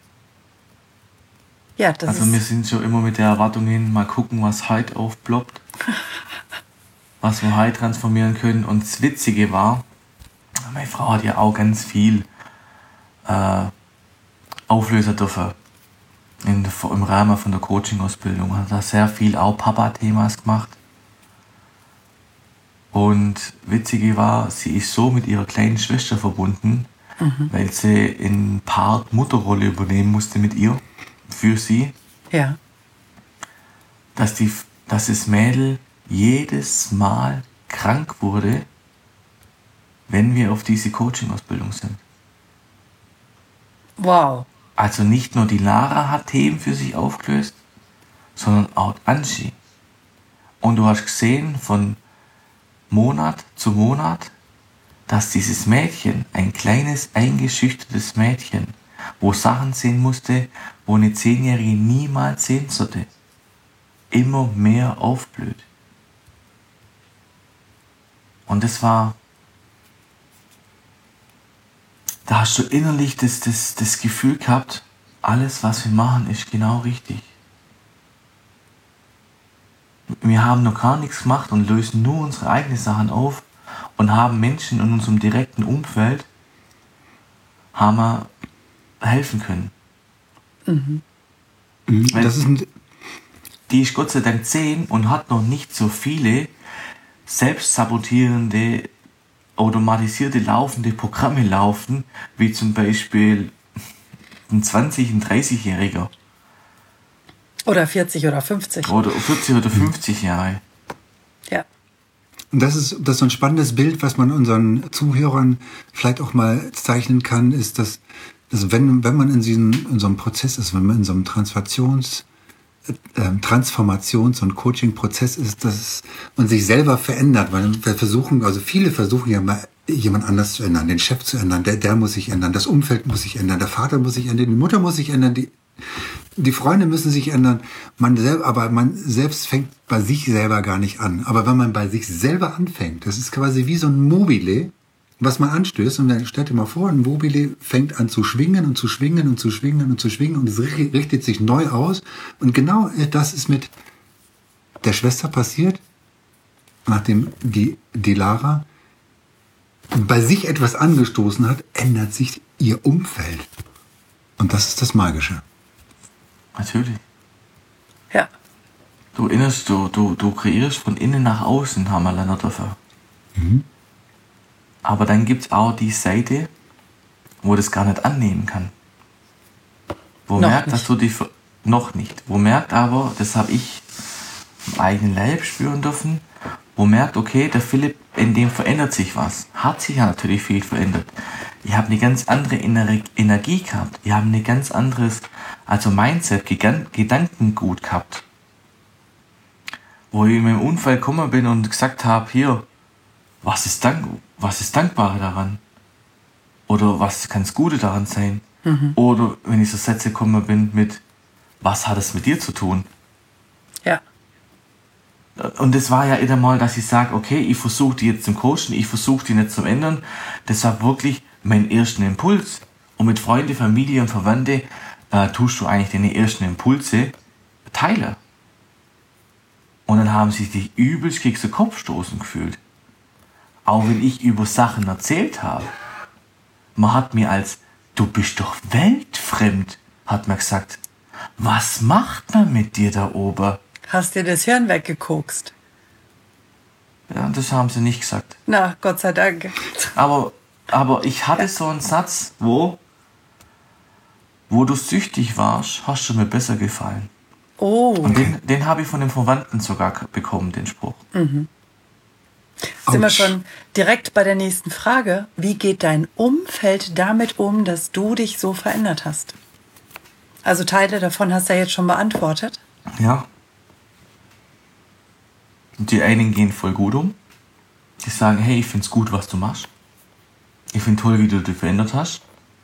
Ja, das Also ist... wir sind schon immer mit der Erwartung hin, mal gucken, was heute aufploppt. Was wir heute transformieren können. Und das Witzige war, meine Frau hat ja auch ganz viel äh, Auflöser dürfen. In, im Rahmen von der Coaching-Ausbildung. Hat da sehr viel auch Papa-Themas gemacht. Und Witzige war, sie ist so mit ihrer kleinen Schwester verbunden, mhm. weil sie in Part Mutterrolle übernehmen musste mit ihr, für sie, Ja. dass, die, dass das Mädel jedes Mal krank wurde, wenn wir auf diese Coaching-Ausbildung sind. Wow. Also nicht nur die Lara hat Themen für sich aufgelöst, sondern auch Angie. Und du hast gesehen, von Monat zu Monat, dass dieses Mädchen, ein kleines, eingeschüchtertes Mädchen, wo Sachen sehen musste, wo eine Zehnjährige niemals sehen sollte, immer mehr aufblüht. Und das war, da hast du innerlich das, das, das Gefühl gehabt, alles, was wir machen, ist genau richtig. Wir haben noch gar nichts gemacht und lösen nur unsere eigenen Sachen auf und haben Menschen in unserem direkten Umfeld haben wir helfen können. Mhm. Das ist ein Die ist Gott sei Dank zehn und hat noch nicht so viele selbstsabotierende, automatisierte, laufende Programme laufen, wie zum Beispiel ein zwanzig-, ein dreißigjähriger. Oder vierzig oder fünfzig. Oder vierzig oder fünfzig Jahre. Ja. Und das ist, das ist so ein spannendes Bild, was man unseren Zuhörern vielleicht auch mal zeichnen kann, ist, dass, dass wenn, wenn man in, diesem, in so einem Prozess ist, wenn man in so einem Transformations, äh, Transformations- und Coaching-Prozess ist, dass man sich selber verändert. Weil wir versuchen, also viele versuchen ja mal, jemand anders zu ändern, den Chef zu ändern, der, der muss sich ändern, das Umfeld muss sich ändern, der Vater muss sich ändern, die Mutter muss sich ändern, die Die Freunde müssen sich ändern, man selber, aber man selbst fängt bei sich selber gar nicht an. Aber wenn man bei sich selber anfängt, das ist quasi wie so ein Mobile, was man anstößt. Und dann stellt dir mal vor, ein Mobile fängt an zu schwingen und zu schwingen und zu schwingen und zu schwingen und es richtet sich neu aus. Und genau das ist mit der Schwester passiert, nachdem die, die Lara bei sich etwas angestoßen hat, ändert sich ihr Umfeld. Und das ist das Magische. Natürlich. Ja. Du erinnerst, du, du, du kreierst von innen nach außen, haben wir lernen dürfen. Mhm. Aber dann gibt es auch die Seite, wo das gar nicht annehmen kann. Wo noch merkt, nicht. dass du die... Noch nicht. Wo merkt aber, das habe ich im eigenen Leib spüren dürfen, wo merkt, okay, der Philipp, in dem verändert sich was. Hat sich ja natürlich viel verändert. Ich habe eine ganz andere innere Energie gehabt. Ich habe ein ganz anderes, also Mindset, Gedankengut gehabt. Wo ich mit dem Unfall gekommen bin und gesagt habe, hier, was ist, dank, was ist Dankbare daran? Oder was kann das Gute daran sein? Mhm. Oder wenn ich so Sätze gekommen bin mit, was hat es mit dir zu tun? Ja. Und das war ja immer mal, dass ich sage, okay, ich versuche die jetzt zum Coachen, ich versuche die nicht zu ändern. Das war wirklich mein erster Impuls. Und mit Freunden, Familie und Verwandte äh, tust du eigentlich deine ersten Impulse teilen. Und dann haben sich die übelst gegen den Kopf stoßen gefühlt. Auch wenn ich über Sachen erzählt habe. Man hat mir als, du bist doch weltfremd, hat man gesagt. Was macht man mit dir da oben? Hast dir das Hirn weggekokst? Ja, das haben sie nicht gesagt. Na, Gott sei Dank. Aber, aber ich hatte so einen Satz, wo, wo du süchtig warst, hast du mir besser gefallen. Oh. Und den, den habe ich von den Verwandten sogar bekommen, den Spruch. Mhm. Sind wir schon direkt bei der nächsten Frage. Wie geht dein Umfeld damit um, dass du dich so verändert hast? Also Teile davon hast du ja jetzt schon beantwortet. Ja. Die einen gehen voll gut um. Die sagen, hey, ich find's gut, was du machst. Ich find toll, wie du dich verändert hast.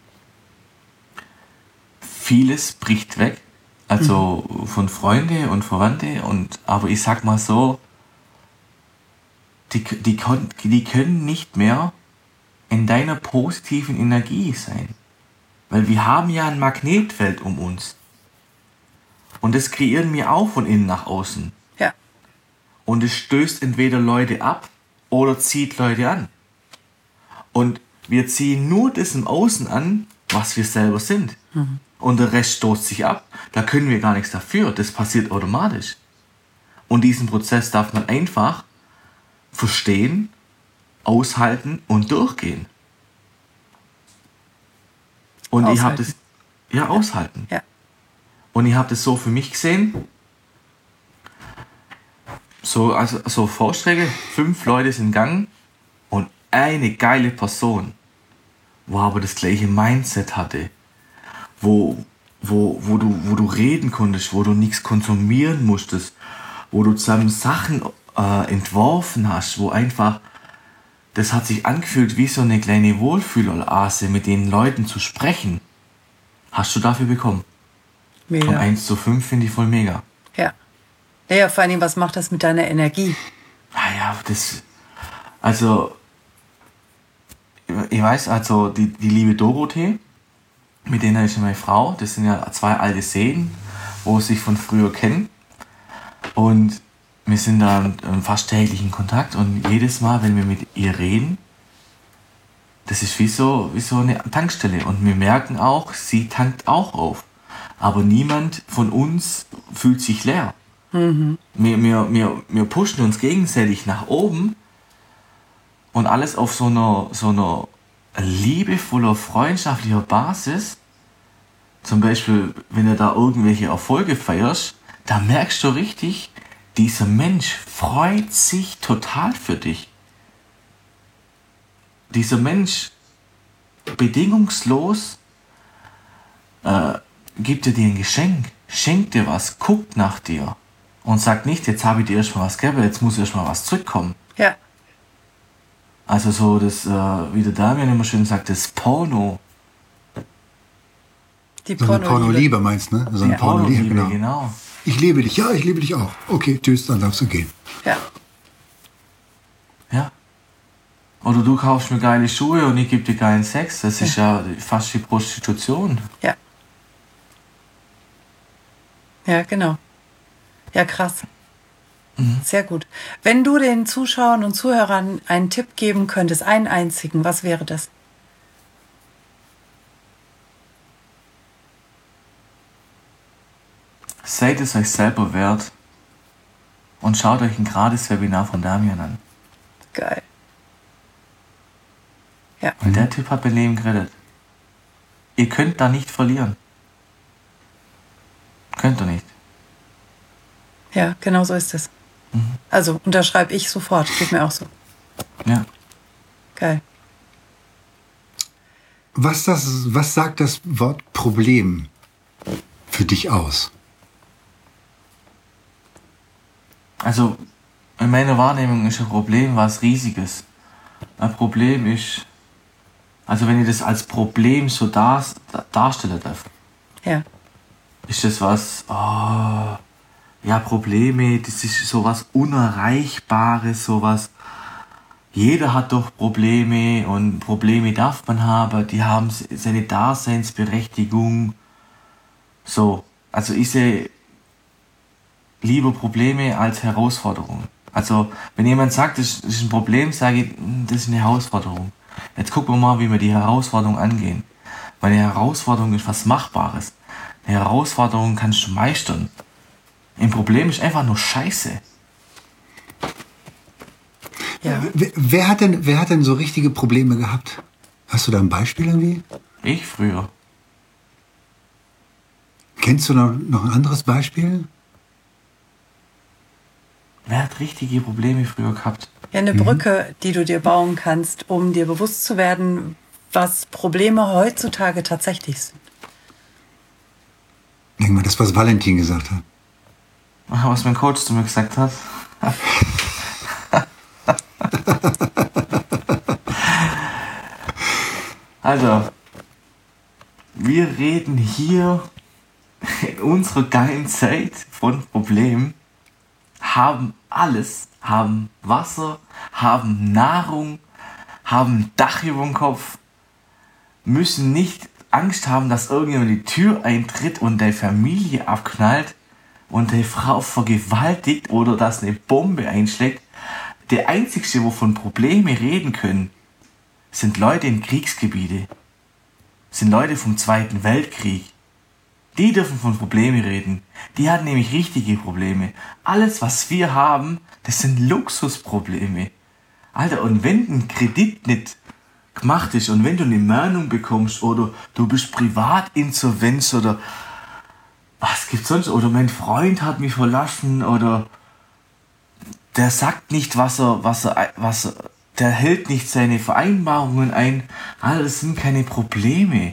Vieles bricht weg. Also mhm. von Freunde und Verwandte. Und, aber ich sag mal so, die, die, die können nicht mehr in deiner positiven Energie sein. Weil wir haben ja ein Magnetfeld um uns. Und das kreieren wir auch von innen nach außen. Ja. Und es stößt entweder Leute ab oder zieht Leute an. Und wir ziehen nur das im Außen an, was wir selber sind. Mhm. Und der Rest stoßt sich ab. Da können wir gar nichts dafür. Das passiert automatisch. Und diesen Prozess darf man einfach verstehen, aushalten und durchgehen. Und aushalten. Ich habe das, ja, aushalten. Ja. Und ich habe das so für mich gesehen, so, also, so Vorschläge, fünf Leute sind gegangen und eine geile Person, wo aber das gleiche Mindset hatte, wo, wo, wo, du, wo du reden konntest, wo du nichts konsumieren musstest, wo du zusammen Sachen äh, entworfen hast, wo einfach, das hat sich angefühlt wie so eine kleine Wohlfühloase, mit den Leuten zu sprechen. Hast du dafür bekommen? Mega. Von eins zu fünf finde ich voll mega. Ja. Ja, vor allem, was macht das mit deiner Energie? Naja, das, also, ich weiß, also die, die liebe Dorothee, mit denen ist meine Frau, das sind ja zwei alte Seelen, wo sich von früher kennen. Und wir sind da im fast täglichen Kontakt und jedes Mal, wenn wir mit ihr reden, das ist wie so, wie so eine Tankstelle. Und wir merken auch, sie tankt auch auf. Aber niemand von uns fühlt sich leer. Mhm. Wir, wir, wir, wir pushen uns gegenseitig nach oben und alles auf so einer, so einer liebevoller, freundschaftlicher Basis. Zum Beispiel, wenn du da irgendwelche Erfolge feierst, da merkst du richtig, dieser Mensch freut sich total für dich. Dieser Mensch bedingungslos äh, gibt er dir ein Geschenk, schenkt dir was, guckt nach dir und sagt nicht, jetzt habe ich dir erstmal was gegeben, jetzt muss erstmal was zurückkommen. Ja. Also so das, äh, wie der Damian immer schön sagt, das Porno. Die so eine Porno-Liebe meinst du, ne? So eine ja. Porno-Liebe, Porno genau. genau. Ich liebe dich, ja, ich liebe dich auch. Okay, tschüss, dann darfst du gehen. Ja. Ja. Oder du kaufst mir geile Schuhe und ich gebe dir geilen Sex. Das ja. ist ja fast wie Prostitution. Ja. Ja, genau. Ja, krass. Mhm. Sehr gut. Wenn du den Zuschauern und Zuhörern einen Tipp geben könntest, einen einzigen, was wäre das? Seid es euch selber wert, und schaut euch ein gratis Webinar von Damian an. Geil. Ja. Weil der Typ hat mein Leben gerettet. Ihr könnt da nicht verlieren. Könnt ihr nicht. Ja, genau so ist es. Mhm. Also unterschreibe ich sofort. Geht mir auch so. Ja. Geil. Was, das, was sagt das Wort Problem für dich aus? Also, in meiner Wahrnehmung ist ein Problem was Riesiges. Ein Problem ist, also wenn ich das als Problem so dar, darstellen darf, Ja. ist das was, oh, ja, Probleme, das ist sowas Unerreichbares, sowas, jeder hat doch Probleme und Probleme darf man haben, die haben seine Daseinsberechtigung. So, also ich sehe lieber Probleme als Herausforderung. Also, wenn jemand sagt, das ist ein Problem, sage ich, das ist eine Herausforderung. Jetzt gucken wir mal, wie wir die Herausforderung angehen. Weil eine Herausforderung ist was Machbares. Eine Herausforderung kannst du meistern. Ein Problem ist einfach nur Scheiße. Ja. Wer, wer, hat denn, wer hat denn so richtige Probleme gehabt? Hast du da ein Beispiel irgendwie? Ich früher. Kennst du noch, noch ein anderes Beispiel? Wer hat richtige Probleme früher gehabt? Ja, eine Mhm. Brücke, die du dir bauen kannst, um dir bewusst zu werden, was Probleme heutzutage tatsächlich sind. Denk mal, das, was Valentin gesagt hat. Ach, was mein Coach zu mir gesagt hat. Also, wir reden hier in unserer geilen Zeit von Problemen, haben alles, haben Wasser, haben Nahrung, haben ein Dach über dem Kopf, müssen nicht Angst haben, dass irgendjemand die Tür eintritt und deine Familie abknallt und deine Frau vergewaltigt oder dass eine Bombe einschlägt. Der Einzige, wo von Problemen reden können, sind Leute in Kriegsgebiete, sind Leute vom Zweiten Weltkrieg. Die dürfen von Problemen reden. Die hatten nämlich richtige Probleme. Alles, was wir haben, das sind Luxusprobleme. Alter, und wenn ein Kredit nicht gemacht ist und wenn du eine Mahnung bekommst oder du bist Privatinsolvenz oder was gibt's sonst, oder mein Freund hat mich verlassen oder der sagt nicht, was er, was er, was er, der hält nicht seine Vereinbarungen ein. Alter, das sind keine Probleme.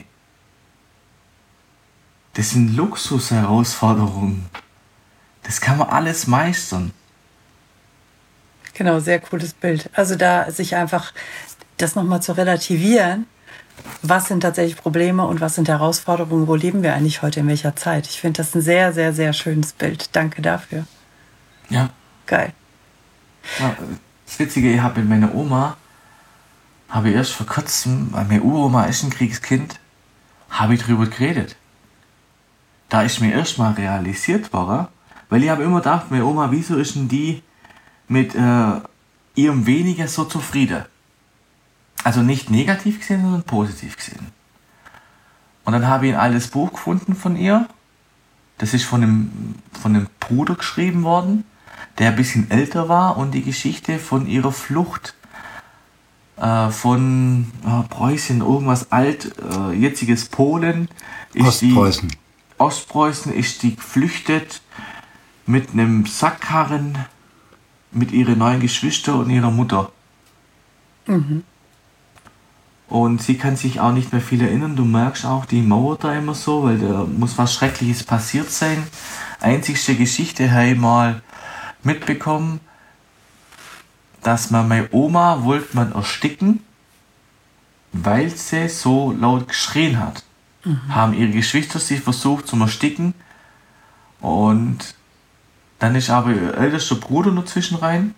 Das sind Luxusherausforderungen. Das kann man alles meistern. Genau, sehr cooles Bild. Also da sich einfach das nochmal zu relativieren, was sind tatsächlich Probleme und was sind Herausforderungen, wo leben wir eigentlich heute, in welcher Zeit. Ich finde das ein sehr, sehr, sehr schönes Bild. Danke dafür. Ja. Geil. Ja, das Witzige, ich habe mit meiner Oma, habe ich erst vor kurzem, weil meine Uroma ist ein Kriegskind, habe ich drüber geredet. Da ist mir erstmal realisiert worden, weil ich habe immer gedacht, meine Oma, wieso ist denn die mit äh, ihrem Weniger so zufrieden? Also nicht negativ gesehen, sondern positiv gesehen. Und dann habe ich ein altes Buch gefunden von ihr. Das ist von einem, von einem Bruder geschrieben worden, der ein bisschen älter war und die Geschichte von ihrer Flucht äh, von äh, Preußen, irgendwas alt, äh, jetziges Polen. Ist Ostpreußen. Die, Ostpreußen ist die geflüchtet mit einem Sackkarren mit ihren neuen Geschwistern und ihrer Mutter. Mhm. Und sie kann sich auch nicht mehr viel erinnern. Du merkst auch die Mauer da immer so, weil da muss was Schreckliches passiert sein. Einzigste Geschichte habe ich mal mitbekommen, dass man meine Oma wollte man ersticken, weil sie so laut geschrien hat. Mhm. Haben ihre Geschwister sie versucht zu ersticken und dann ist aber ihr ältester Bruder nur zwischen rein.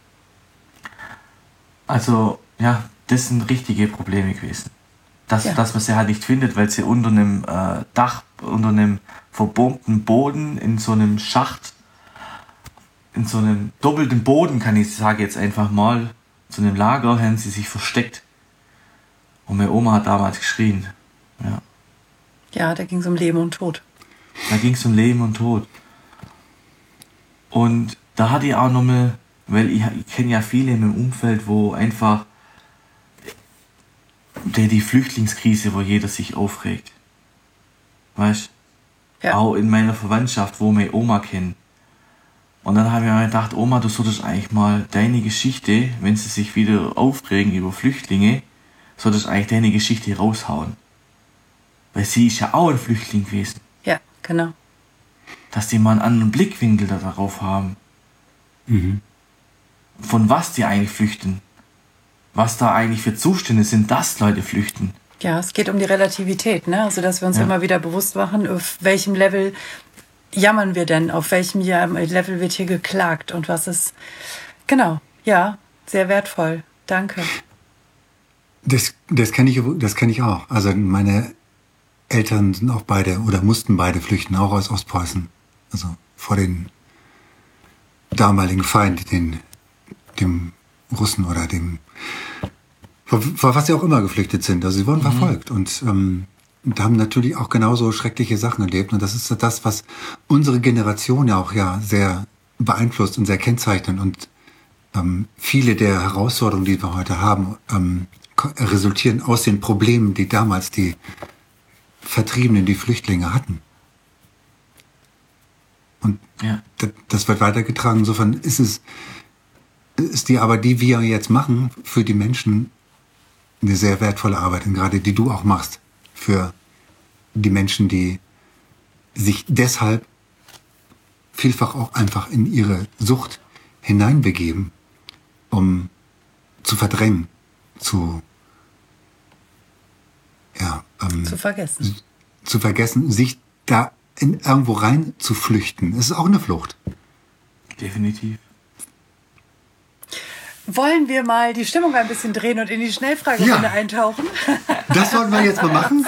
Also, ja, das sind richtige Probleme gewesen. Dass, ja. dass man sie halt nicht findet, weil sie unter einem äh, Dach, unter einem verbombten Boden, in so einem Schacht, in so einem doppelten Boden, kann ich sagen jetzt einfach mal, zu einem Lager, haben sie sich versteckt. Und meine Oma hat damals geschrien. Ja, ja, da ging es um Leben und Tod. Da ging es um Leben und Tod. Und da hatte ich auch nochmal, weil ich, ich kenne ja viele in meinem Umfeld, wo einfach der die Flüchtlingskrise, wo jeder sich aufregt. Weißt du? Ja. Auch in meiner Verwandtschaft, wo meine Oma kennt. Und dann habe ich mir gedacht, Oma, du solltest eigentlich mal deine Geschichte, wenn sie sich wieder aufregen über Flüchtlinge, solltest eigentlich deine Geschichte raushauen. Weil sie ist ja auch ein Flüchtling gewesen. Ja, genau. Dass die mal einen anderen Blickwinkel da darauf haben. Mhm. Von was die eigentlich flüchten. Was da eigentlich für Zustände sind, dass Leute flüchten. Ja, es geht um die Relativität, ne? Also, dass wir uns Ja. immer wieder bewusst machen, auf welchem Level jammern wir denn, auf welchem Level wird hier geklagt und was ist. Genau, ja, sehr wertvoll. Danke. Das, das kenne ich, das kenn ich auch. Also meine Eltern sind auch beide oder mussten beide flüchten, auch aus Ostpreußen. Also vor den damaligen Feind, den, dem Russen oder dem, vor, vor was sie auch immer geflüchtet sind. Also sie wurden mhm. verfolgt und ähm, und haben natürlich auch genauso schreckliche Sachen erlebt. Und das ist das, was unsere Generation ja auch ja sehr beeinflusst und sehr kennzeichnet. Und ähm, viele der Herausforderungen, die wir heute haben, ähm, resultieren aus den Problemen, die damals die Vertriebenen, die Flüchtlinge hatten. Und Ja. das, das wird weitergetragen. Insofern ist es, ist die Arbeit, die wir jetzt machen, für die Menschen eine sehr wertvolle Arbeit. Und gerade die du auch machst. Für die Menschen, die sich deshalb vielfach auch einfach in ihre Sucht hineinbegeben, um zu verdrängen, zu, ja, ähm, Zu vergessen. zu vergessen, sich da in irgendwo rein zu flüchten. Es ist auch eine Flucht. Definitiv. Wollen wir mal die Stimmung ein bisschen drehen und in die Schnellfragerunde Ja. eintauchen? Das sollten wir jetzt mal machen.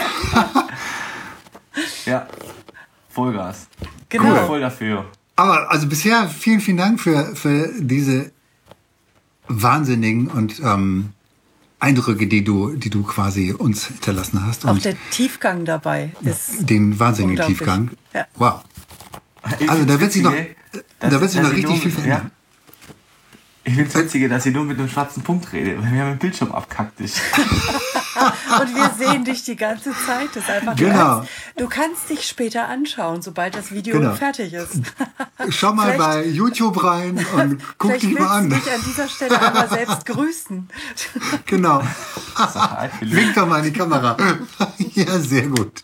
Ja. Vollgas. Genau. Cool. Voll dafür. Aber also bisher vielen, vielen Dank für, für diese wahnsinnigen und ähm, Eindrücke, die du, die du quasi uns hinterlassen hast. Auch Und der Tiefgang dabei ist den wahnsinnigen unglaublich. Tiefgang. Ja. Wow. Ich Also da find's wird sich noch, Witzige, da dass- wird sich noch dass ich richtig nur- viel verändern. Ja. Ich finde es Witzige, dass sie nur mit einem schwarzen Punkt redet, weil wir haben den Bildschirm abkackt ist. Und wir sehen dich die ganze Zeit. Das ist einfach, du, Genau. kannst, du kannst dich später anschauen, sobald das Video Genau. fertig ist. Schau mal Vielleicht- bei YouTube rein und guck Vielleicht dich willst mal du an. dich an dieser Stelle einmal selbst grüßen. Genau. Hi, Philipp. Wink doch mal in die Kamera. Ja, sehr gut.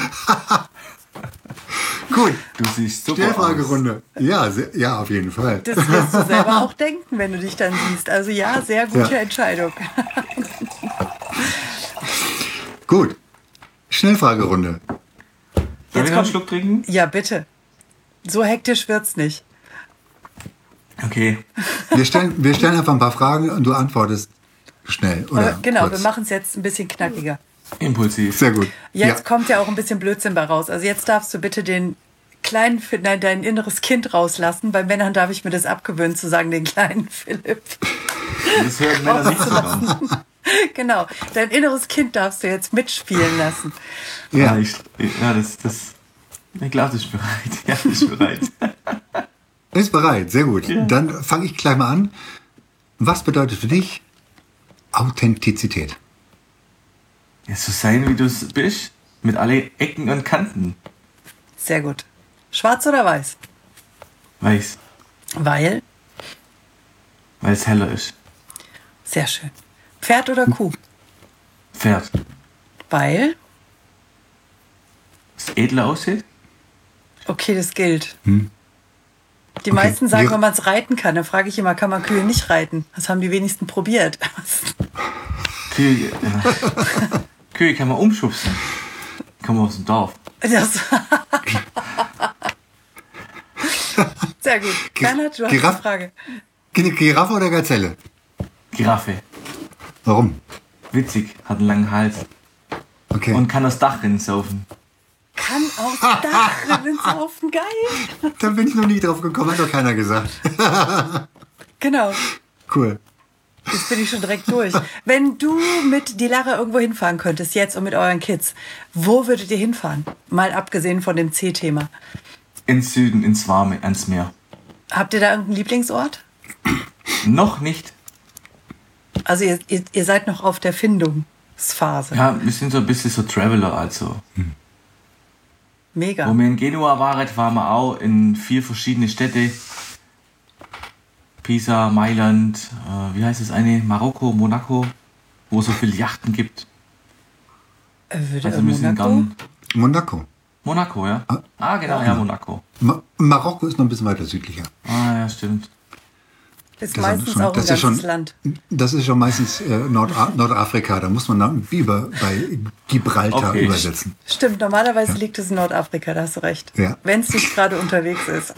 Gut. Du siehst super Stellfragerunde. Ja, sehr, ja, auf jeden Fall. Das wirst du selber auch denken, wenn du dich dann siehst. Also ja, sehr gute Ja. Entscheidung. Gut. Schnellfragerunde. aus. Sollen wir noch einen kommt- Schluck trinken? Ja, bitte. So hektisch wird's nicht. Okay. Wir stellen, wir stellen einfach ein paar Fragen und du antwortest schnell. Oder Aber genau, kurz. wir machen es jetzt ein bisschen knackiger. Impulsiv. Sehr gut. Jetzt ja. kommt ja auch ein bisschen Blödsinn bei raus. Also jetzt darfst du bitte den kleinen, Fi- nein, dein inneres Kind rauslassen. Bei Männern darf ich mir das abgewöhnen, zu sagen, den kleinen Philipp. Das hören Männer nicht so an. Genau, dein inneres Kind darfst du jetzt mitspielen lassen. Ja. Ja, ich, ja das, das. Ich glaube, das ist bereit. Ja, das ist bereit. Ist bereit, sehr gut. Dann fange ich gleich mal an. Was bedeutet für dich Authentizität? Ja, so sein, wie du es bist. Mit alle Ecken und Kanten. Sehr gut. Schwarz oder weiß? Weiß. Weil, Weil es heller ist. sehr schön. Pferd oder Kuh? Pferd. Weil, Es edler aussieht. okay, das gilt. Hm. Die Okay. meisten sagen, Wir- wenn man es reiten kann, dann frage ich immer, kann man Kühe nicht reiten? Das haben die wenigsten probiert. Kühe, ja. Kühe kann man umschubsen. Kommen aus dem Dorf. Das Sehr gut. Bernhard, du hast Giraff- eine Frage. Gi- Giraffe oder Gazelle? Giraffe. Warum? Witzig. Hat einen langen Hals. Okay. Und kann das Dach rinsaufen. Kann aufs Dach rinnen saufen, geil. da bin ich noch nie drauf gekommen, hat doch keiner gesagt. Genau. Cool. Jetzt bin ich schon direkt durch. Wenn du mit die Lara irgendwo hinfahren könntest, jetzt und mit euren Kids, wo würdet ihr hinfahren? Mal abgesehen von dem C-Thema. Ins Süden, ins Warme, ans Meer. Habt ihr da irgendeinen Lieblingsort? Noch nicht. Also ihr, ihr, ihr seid noch auf der Findungsphase. Ja, wir sind so ein bisschen so Traveler, also. Mega. Wo wir in Genua waren, waren wir auch in vier verschiedene Städte. Pisa, Mailand, äh, wie heißt das eine? Marokko, Monaco, wo es so viele Yachten gibt. Äh, würde Also wir sind dann Monaco. Monaco, ja? Ah. Ah, genau, ja, Monaco. Ma Marokko ist noch ein bisschen weiter südlicher. Ah, ja, stimmt. Ist Das meistens schon- auch ein das ist ganzes schon- Land. Das ist schon meistens äh, Nordaf Nordafrika. Da muss man dann wie bei, bei Gibraltar Okay. übersetzen. Stimmt, normalerweise liegt es in Nordafrika, da hast du recht. Ja. Wenn es nicht gerade unterwegs ist.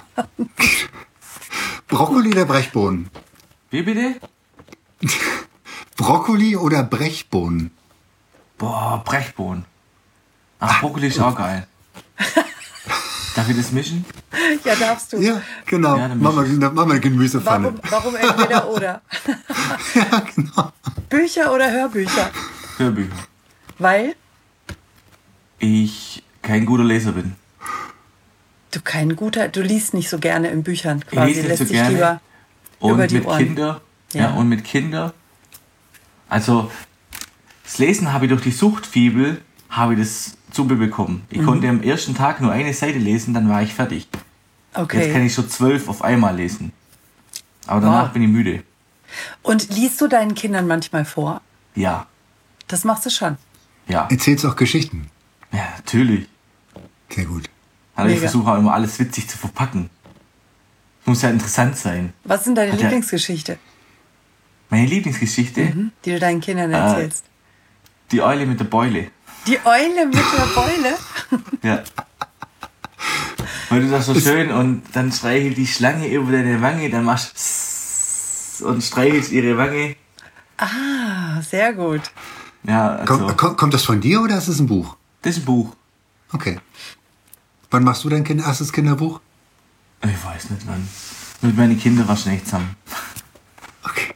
Brokkoli oder Brechbohnen? Wie bitte? Brokkoli oder Brechbohnen? Boah, Brechbohnen. Ach, Brokkoli ist auch geil. Darf ich das mischen? Ja, darfst du. Ja, genau. Ja, dann Machen wir, misch machen wir eine Gemüsepfanne. Warum, warum entweder oder? Ja, genau. Bücher oder Hörbücher? Hörbücher. Weil Ich kein guter Leser bin. du kein guter, du liest nicht so gerne in Büchern Ich quasi, lese nicht lässt so dich gerne. lieber Und über die mit Ohren. Kinder. Ja. Ja. und mit Kinder. Also, das Lesen habe ich durch die Suchtfibel, habe ich das zu mir bekommen. Ich Mhm. konnte am ersten Tag nur eine Seite lesen, dann war ich fertig. Okay. Jetzt kann ich schon zwölf auf einmal lesen. Aber danach Wow. bin ich müde. Und liest du deinen Kindern manchmal vor? Ja, Das machst du schon. ja. Erzählst auch Geschichten. Ja, natürlich. Sehr gut. Also ich Mega. versuche auch immer alles witzig zu verpacken. Muss ja interessant sein. Was ist denn deine Hat er- Lieblingsgeschichte, Meine Lieblingsgeschichte, die du deinen Kindern Äh. erzählst? die Eule mit der Beule. Die Eule mit der Beule? Ja. Weil du das so schön und dann streichelt die Schlange über deine Wange, dann machst du sss und streichelst ihre Wange. Ah, sehr gut. Ja, also, Komm, komm, kommt das von dir oder ist es ein Buch? das ist ein Buch. Okay. Wann machst du dein kind erstes Kinderbuch? Ich weiß nicht wann. Mit meinen Kindern wahrscheinlich zusammen. Okay.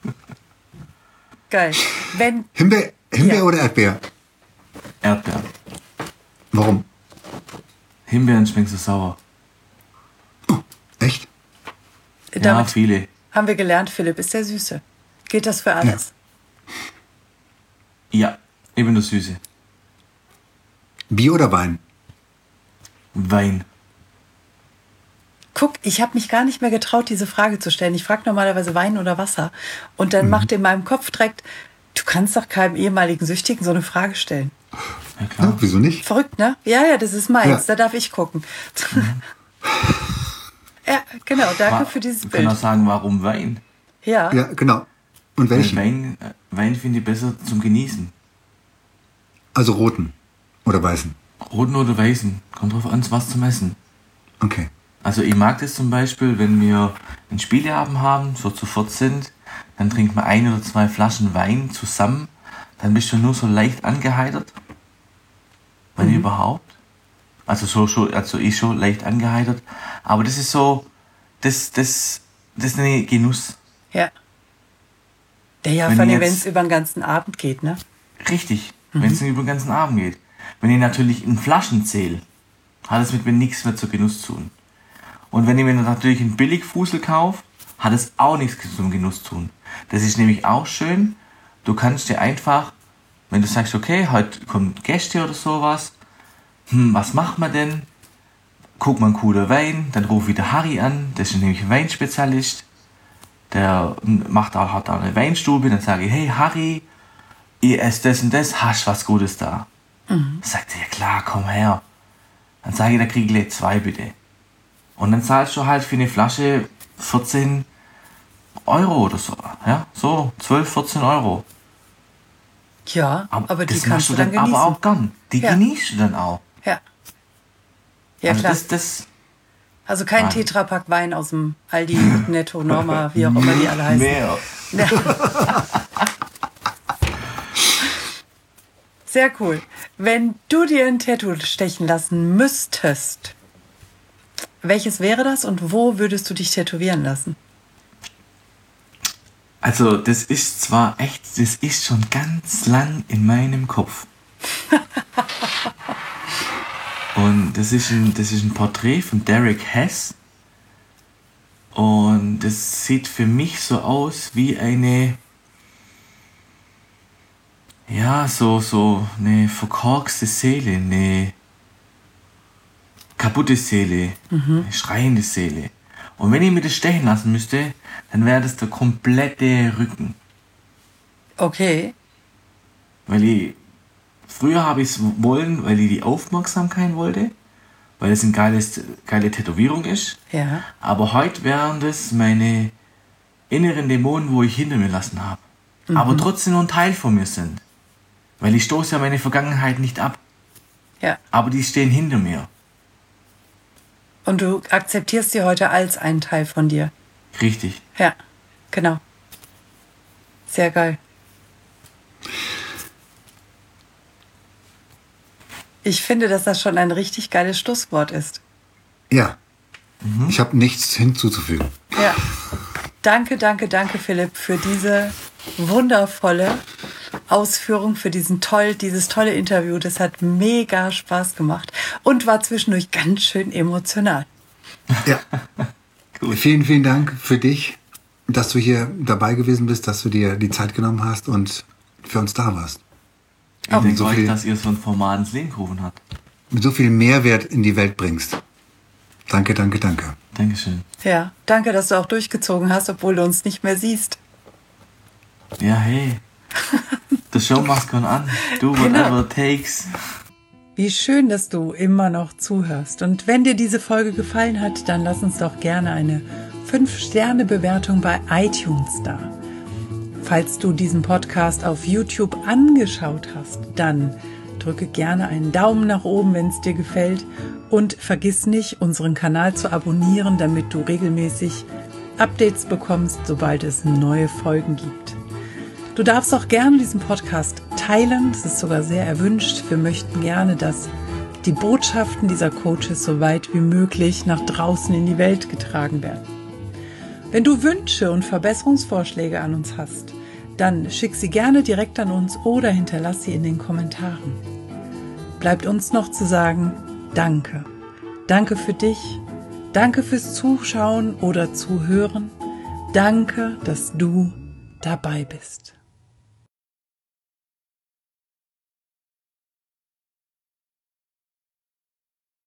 Geil. Wenn, Himbeer, Himbeer Ja. oder Erdbeer? Erdbeeren. Warum? Himbeeren schmecken so sauer. Echt? Ja, damit viele. haben wir gelernt, Philipp ist der Süße. Geht das für alles? Ja, ich bin der Süße. Bier oder Wein? Wein. Guck, ich habe mich gar nicht mehr getraut, diese Frage zu stellen. Ich frage normalerweise Wein oder Wasser. Und dann macht in meinem Kopf direkt, du kannst doch keinem ehemaligen Süchtigen so eine Frage stellen. Ja, klar. Ja, wieso nicht? Verrückt, ne? Ja, ja, das ist meins. Ja. Da darf ich gucken. Ja, genau. Danke Wa- für dieses Wir können auch Bild. sagen, warum Wein? Ja. Ja, genau. Und Weil welchen? Wein, äh, Wein finde ich besser zum Genießen. Also roten oder weißen. Roten oder weißen. Kommt drauf an, was zum Essen. Okay. Also ich mag das zum Beispiel, wenn wir einen Spieleabend haben, so zu viert sind, dann trinkt man ein oder zwei Flaschen Wein zusammen, dann bist du nur so leicht angeheitert, wenn überhaupt. Also so schon, also ich schon leicht angeheitert. Aber das ist so, das, das, das ist ein Genuss. Ja. Ja, ja, Wenn vor allem, jetzt- wenn es über den ganzen Abend geht, ne? Richtig, wenn es über den ganzen Abend geht. Wenn ich natürlich in Flaschen zähle, hat es mit mir nichts mehr zu Genuss zu tun. Und wenn ich mir natürlich einen Billigfusel kaufe, hat es auch nichts zum Genuss zu tun. Das ist nämlich auch schön. Du kannst dir einfach, wenn du sagst, okay, heute kommen Gäste oder sowas, hm, was macht man denn? Guck mal, ein cooler Wein, dann ruf wieder Harry an, das ist nämlich ein Weinspezialist. Der macht auch, hat auch eine Weinstube, dann sage ich, hey Harry, ihr esst das und das, hast was Gutes da? Mhm. Sagt er, ja klar, komm her. Dann sage ich, da krieg ich gleich zwei bitte. Und dann zahlst du halt für eine Flasche vierzehn Euro oder so. Ja, so zwölf, vierzehn Euro. Ja, aber, die das kannst machst du dann genießen. aber auch gern. Die Ja. genießt du dann auch. Ja. Ja, also klar. das, das Also kein Nein. Tetrapack Wein aus dem Aldi, Netto, Norma, wie auch immer die alle heißen. mehr. Sehr cool. Wenn du dir ein Tattoo stechen lassen müsstest, welches wäre das und wo würdest du dich tätowieren lassen? Also das ist zwar echt, das ist schon ganz lang in meinem Kopf. Und das ist ein, das ist ein Porträt von Derek Hess. Und es sieht für mich so aus wie eine, ja, so, so eine verkorkste Seele, eine kaputte Seele, mhm. eine schreiende Seele. Und wenn ich mir das stechen lassen müsste, dann wäre das der komplette Rücken. Okay. Weil ich, früher habe ich es wollen, weil ich die Aufmerksamkeit wollte, weil es eine geiles, geile Tätowierung ist. Ja. Aber heute wären das meine inneren Dämonen, wo ich hinter mir lassen habe. Mhm. Aber trotzdem nur ein Teil von mir sind. Weil ich stoße ja meine Vergangenheit nicht ab. Ja. Aber die stehen hinter mir. Und du akzeptierst sie heute als einen Teil von dir. Richtig. Ja, genau. Sehr geil. Ich finde, dass das schon ein richtig geiles Schlusswort ist. Ja. Mhm. Ich habe nichts hinzuzufügen. Ja. Danke, danke, danke, Philipp, für diese wundervolle Ausführung, für diesen toll, dieses tolle Interview. Das hat mega Spaß gemacht und war zwischendurch ganz schön emotional. Ja. Cool. Vielen, vielen Dank für dich, dass du hier dabei gewesen bist, dass du dir die Zeit genommen hast und für uns da warst. Ich denke so euch, dass ihr so ein Format ins Leben gerufen habt. Mit so viel Mehrwert in die Welt bringst. Danke, danke, danke. Dankeschön. Ja, danke, dass du auch durchgezogen hast, obwohl du uns nicht mehr siehst. Ja, hey. The show must go on. Do whatever genau. it takes. Wie schön, dass du immer noch zuhörst. Und wenn dir diese Folge gefallen hat, dann lass uns doch gerne eine fünf Sterne Bewertung bei iTunes da. Falls du diesen Podcast auf YouTube angeschaut hast, dann drücke gerne einen Daumen nach oben, wenn es dir gefällt. Und vergiss nicht, unseren Kanal zu abonnieren, damit du regelmäßig Updates bekommst, sobald es neue Folgen gibt. Du darfst auch gerne diesen Podcast teilen, das ist sogar sehr erwünscht. Wir möchten gerne, dass die Botschaften dieser Coaches so weit wie möglich nach draußen in die Welt getragen werden. Wenn du Wünsche und Verbesserungsvorschläge an uns hast, dann schick sie gerne direkt an uns oder hinterlass sie in den Kommentaren. Bleibt uns noch zu sagen, danke. Danke für dich, danke fürs Zuschauen oder Zuhören, danke, dass du dabei bist.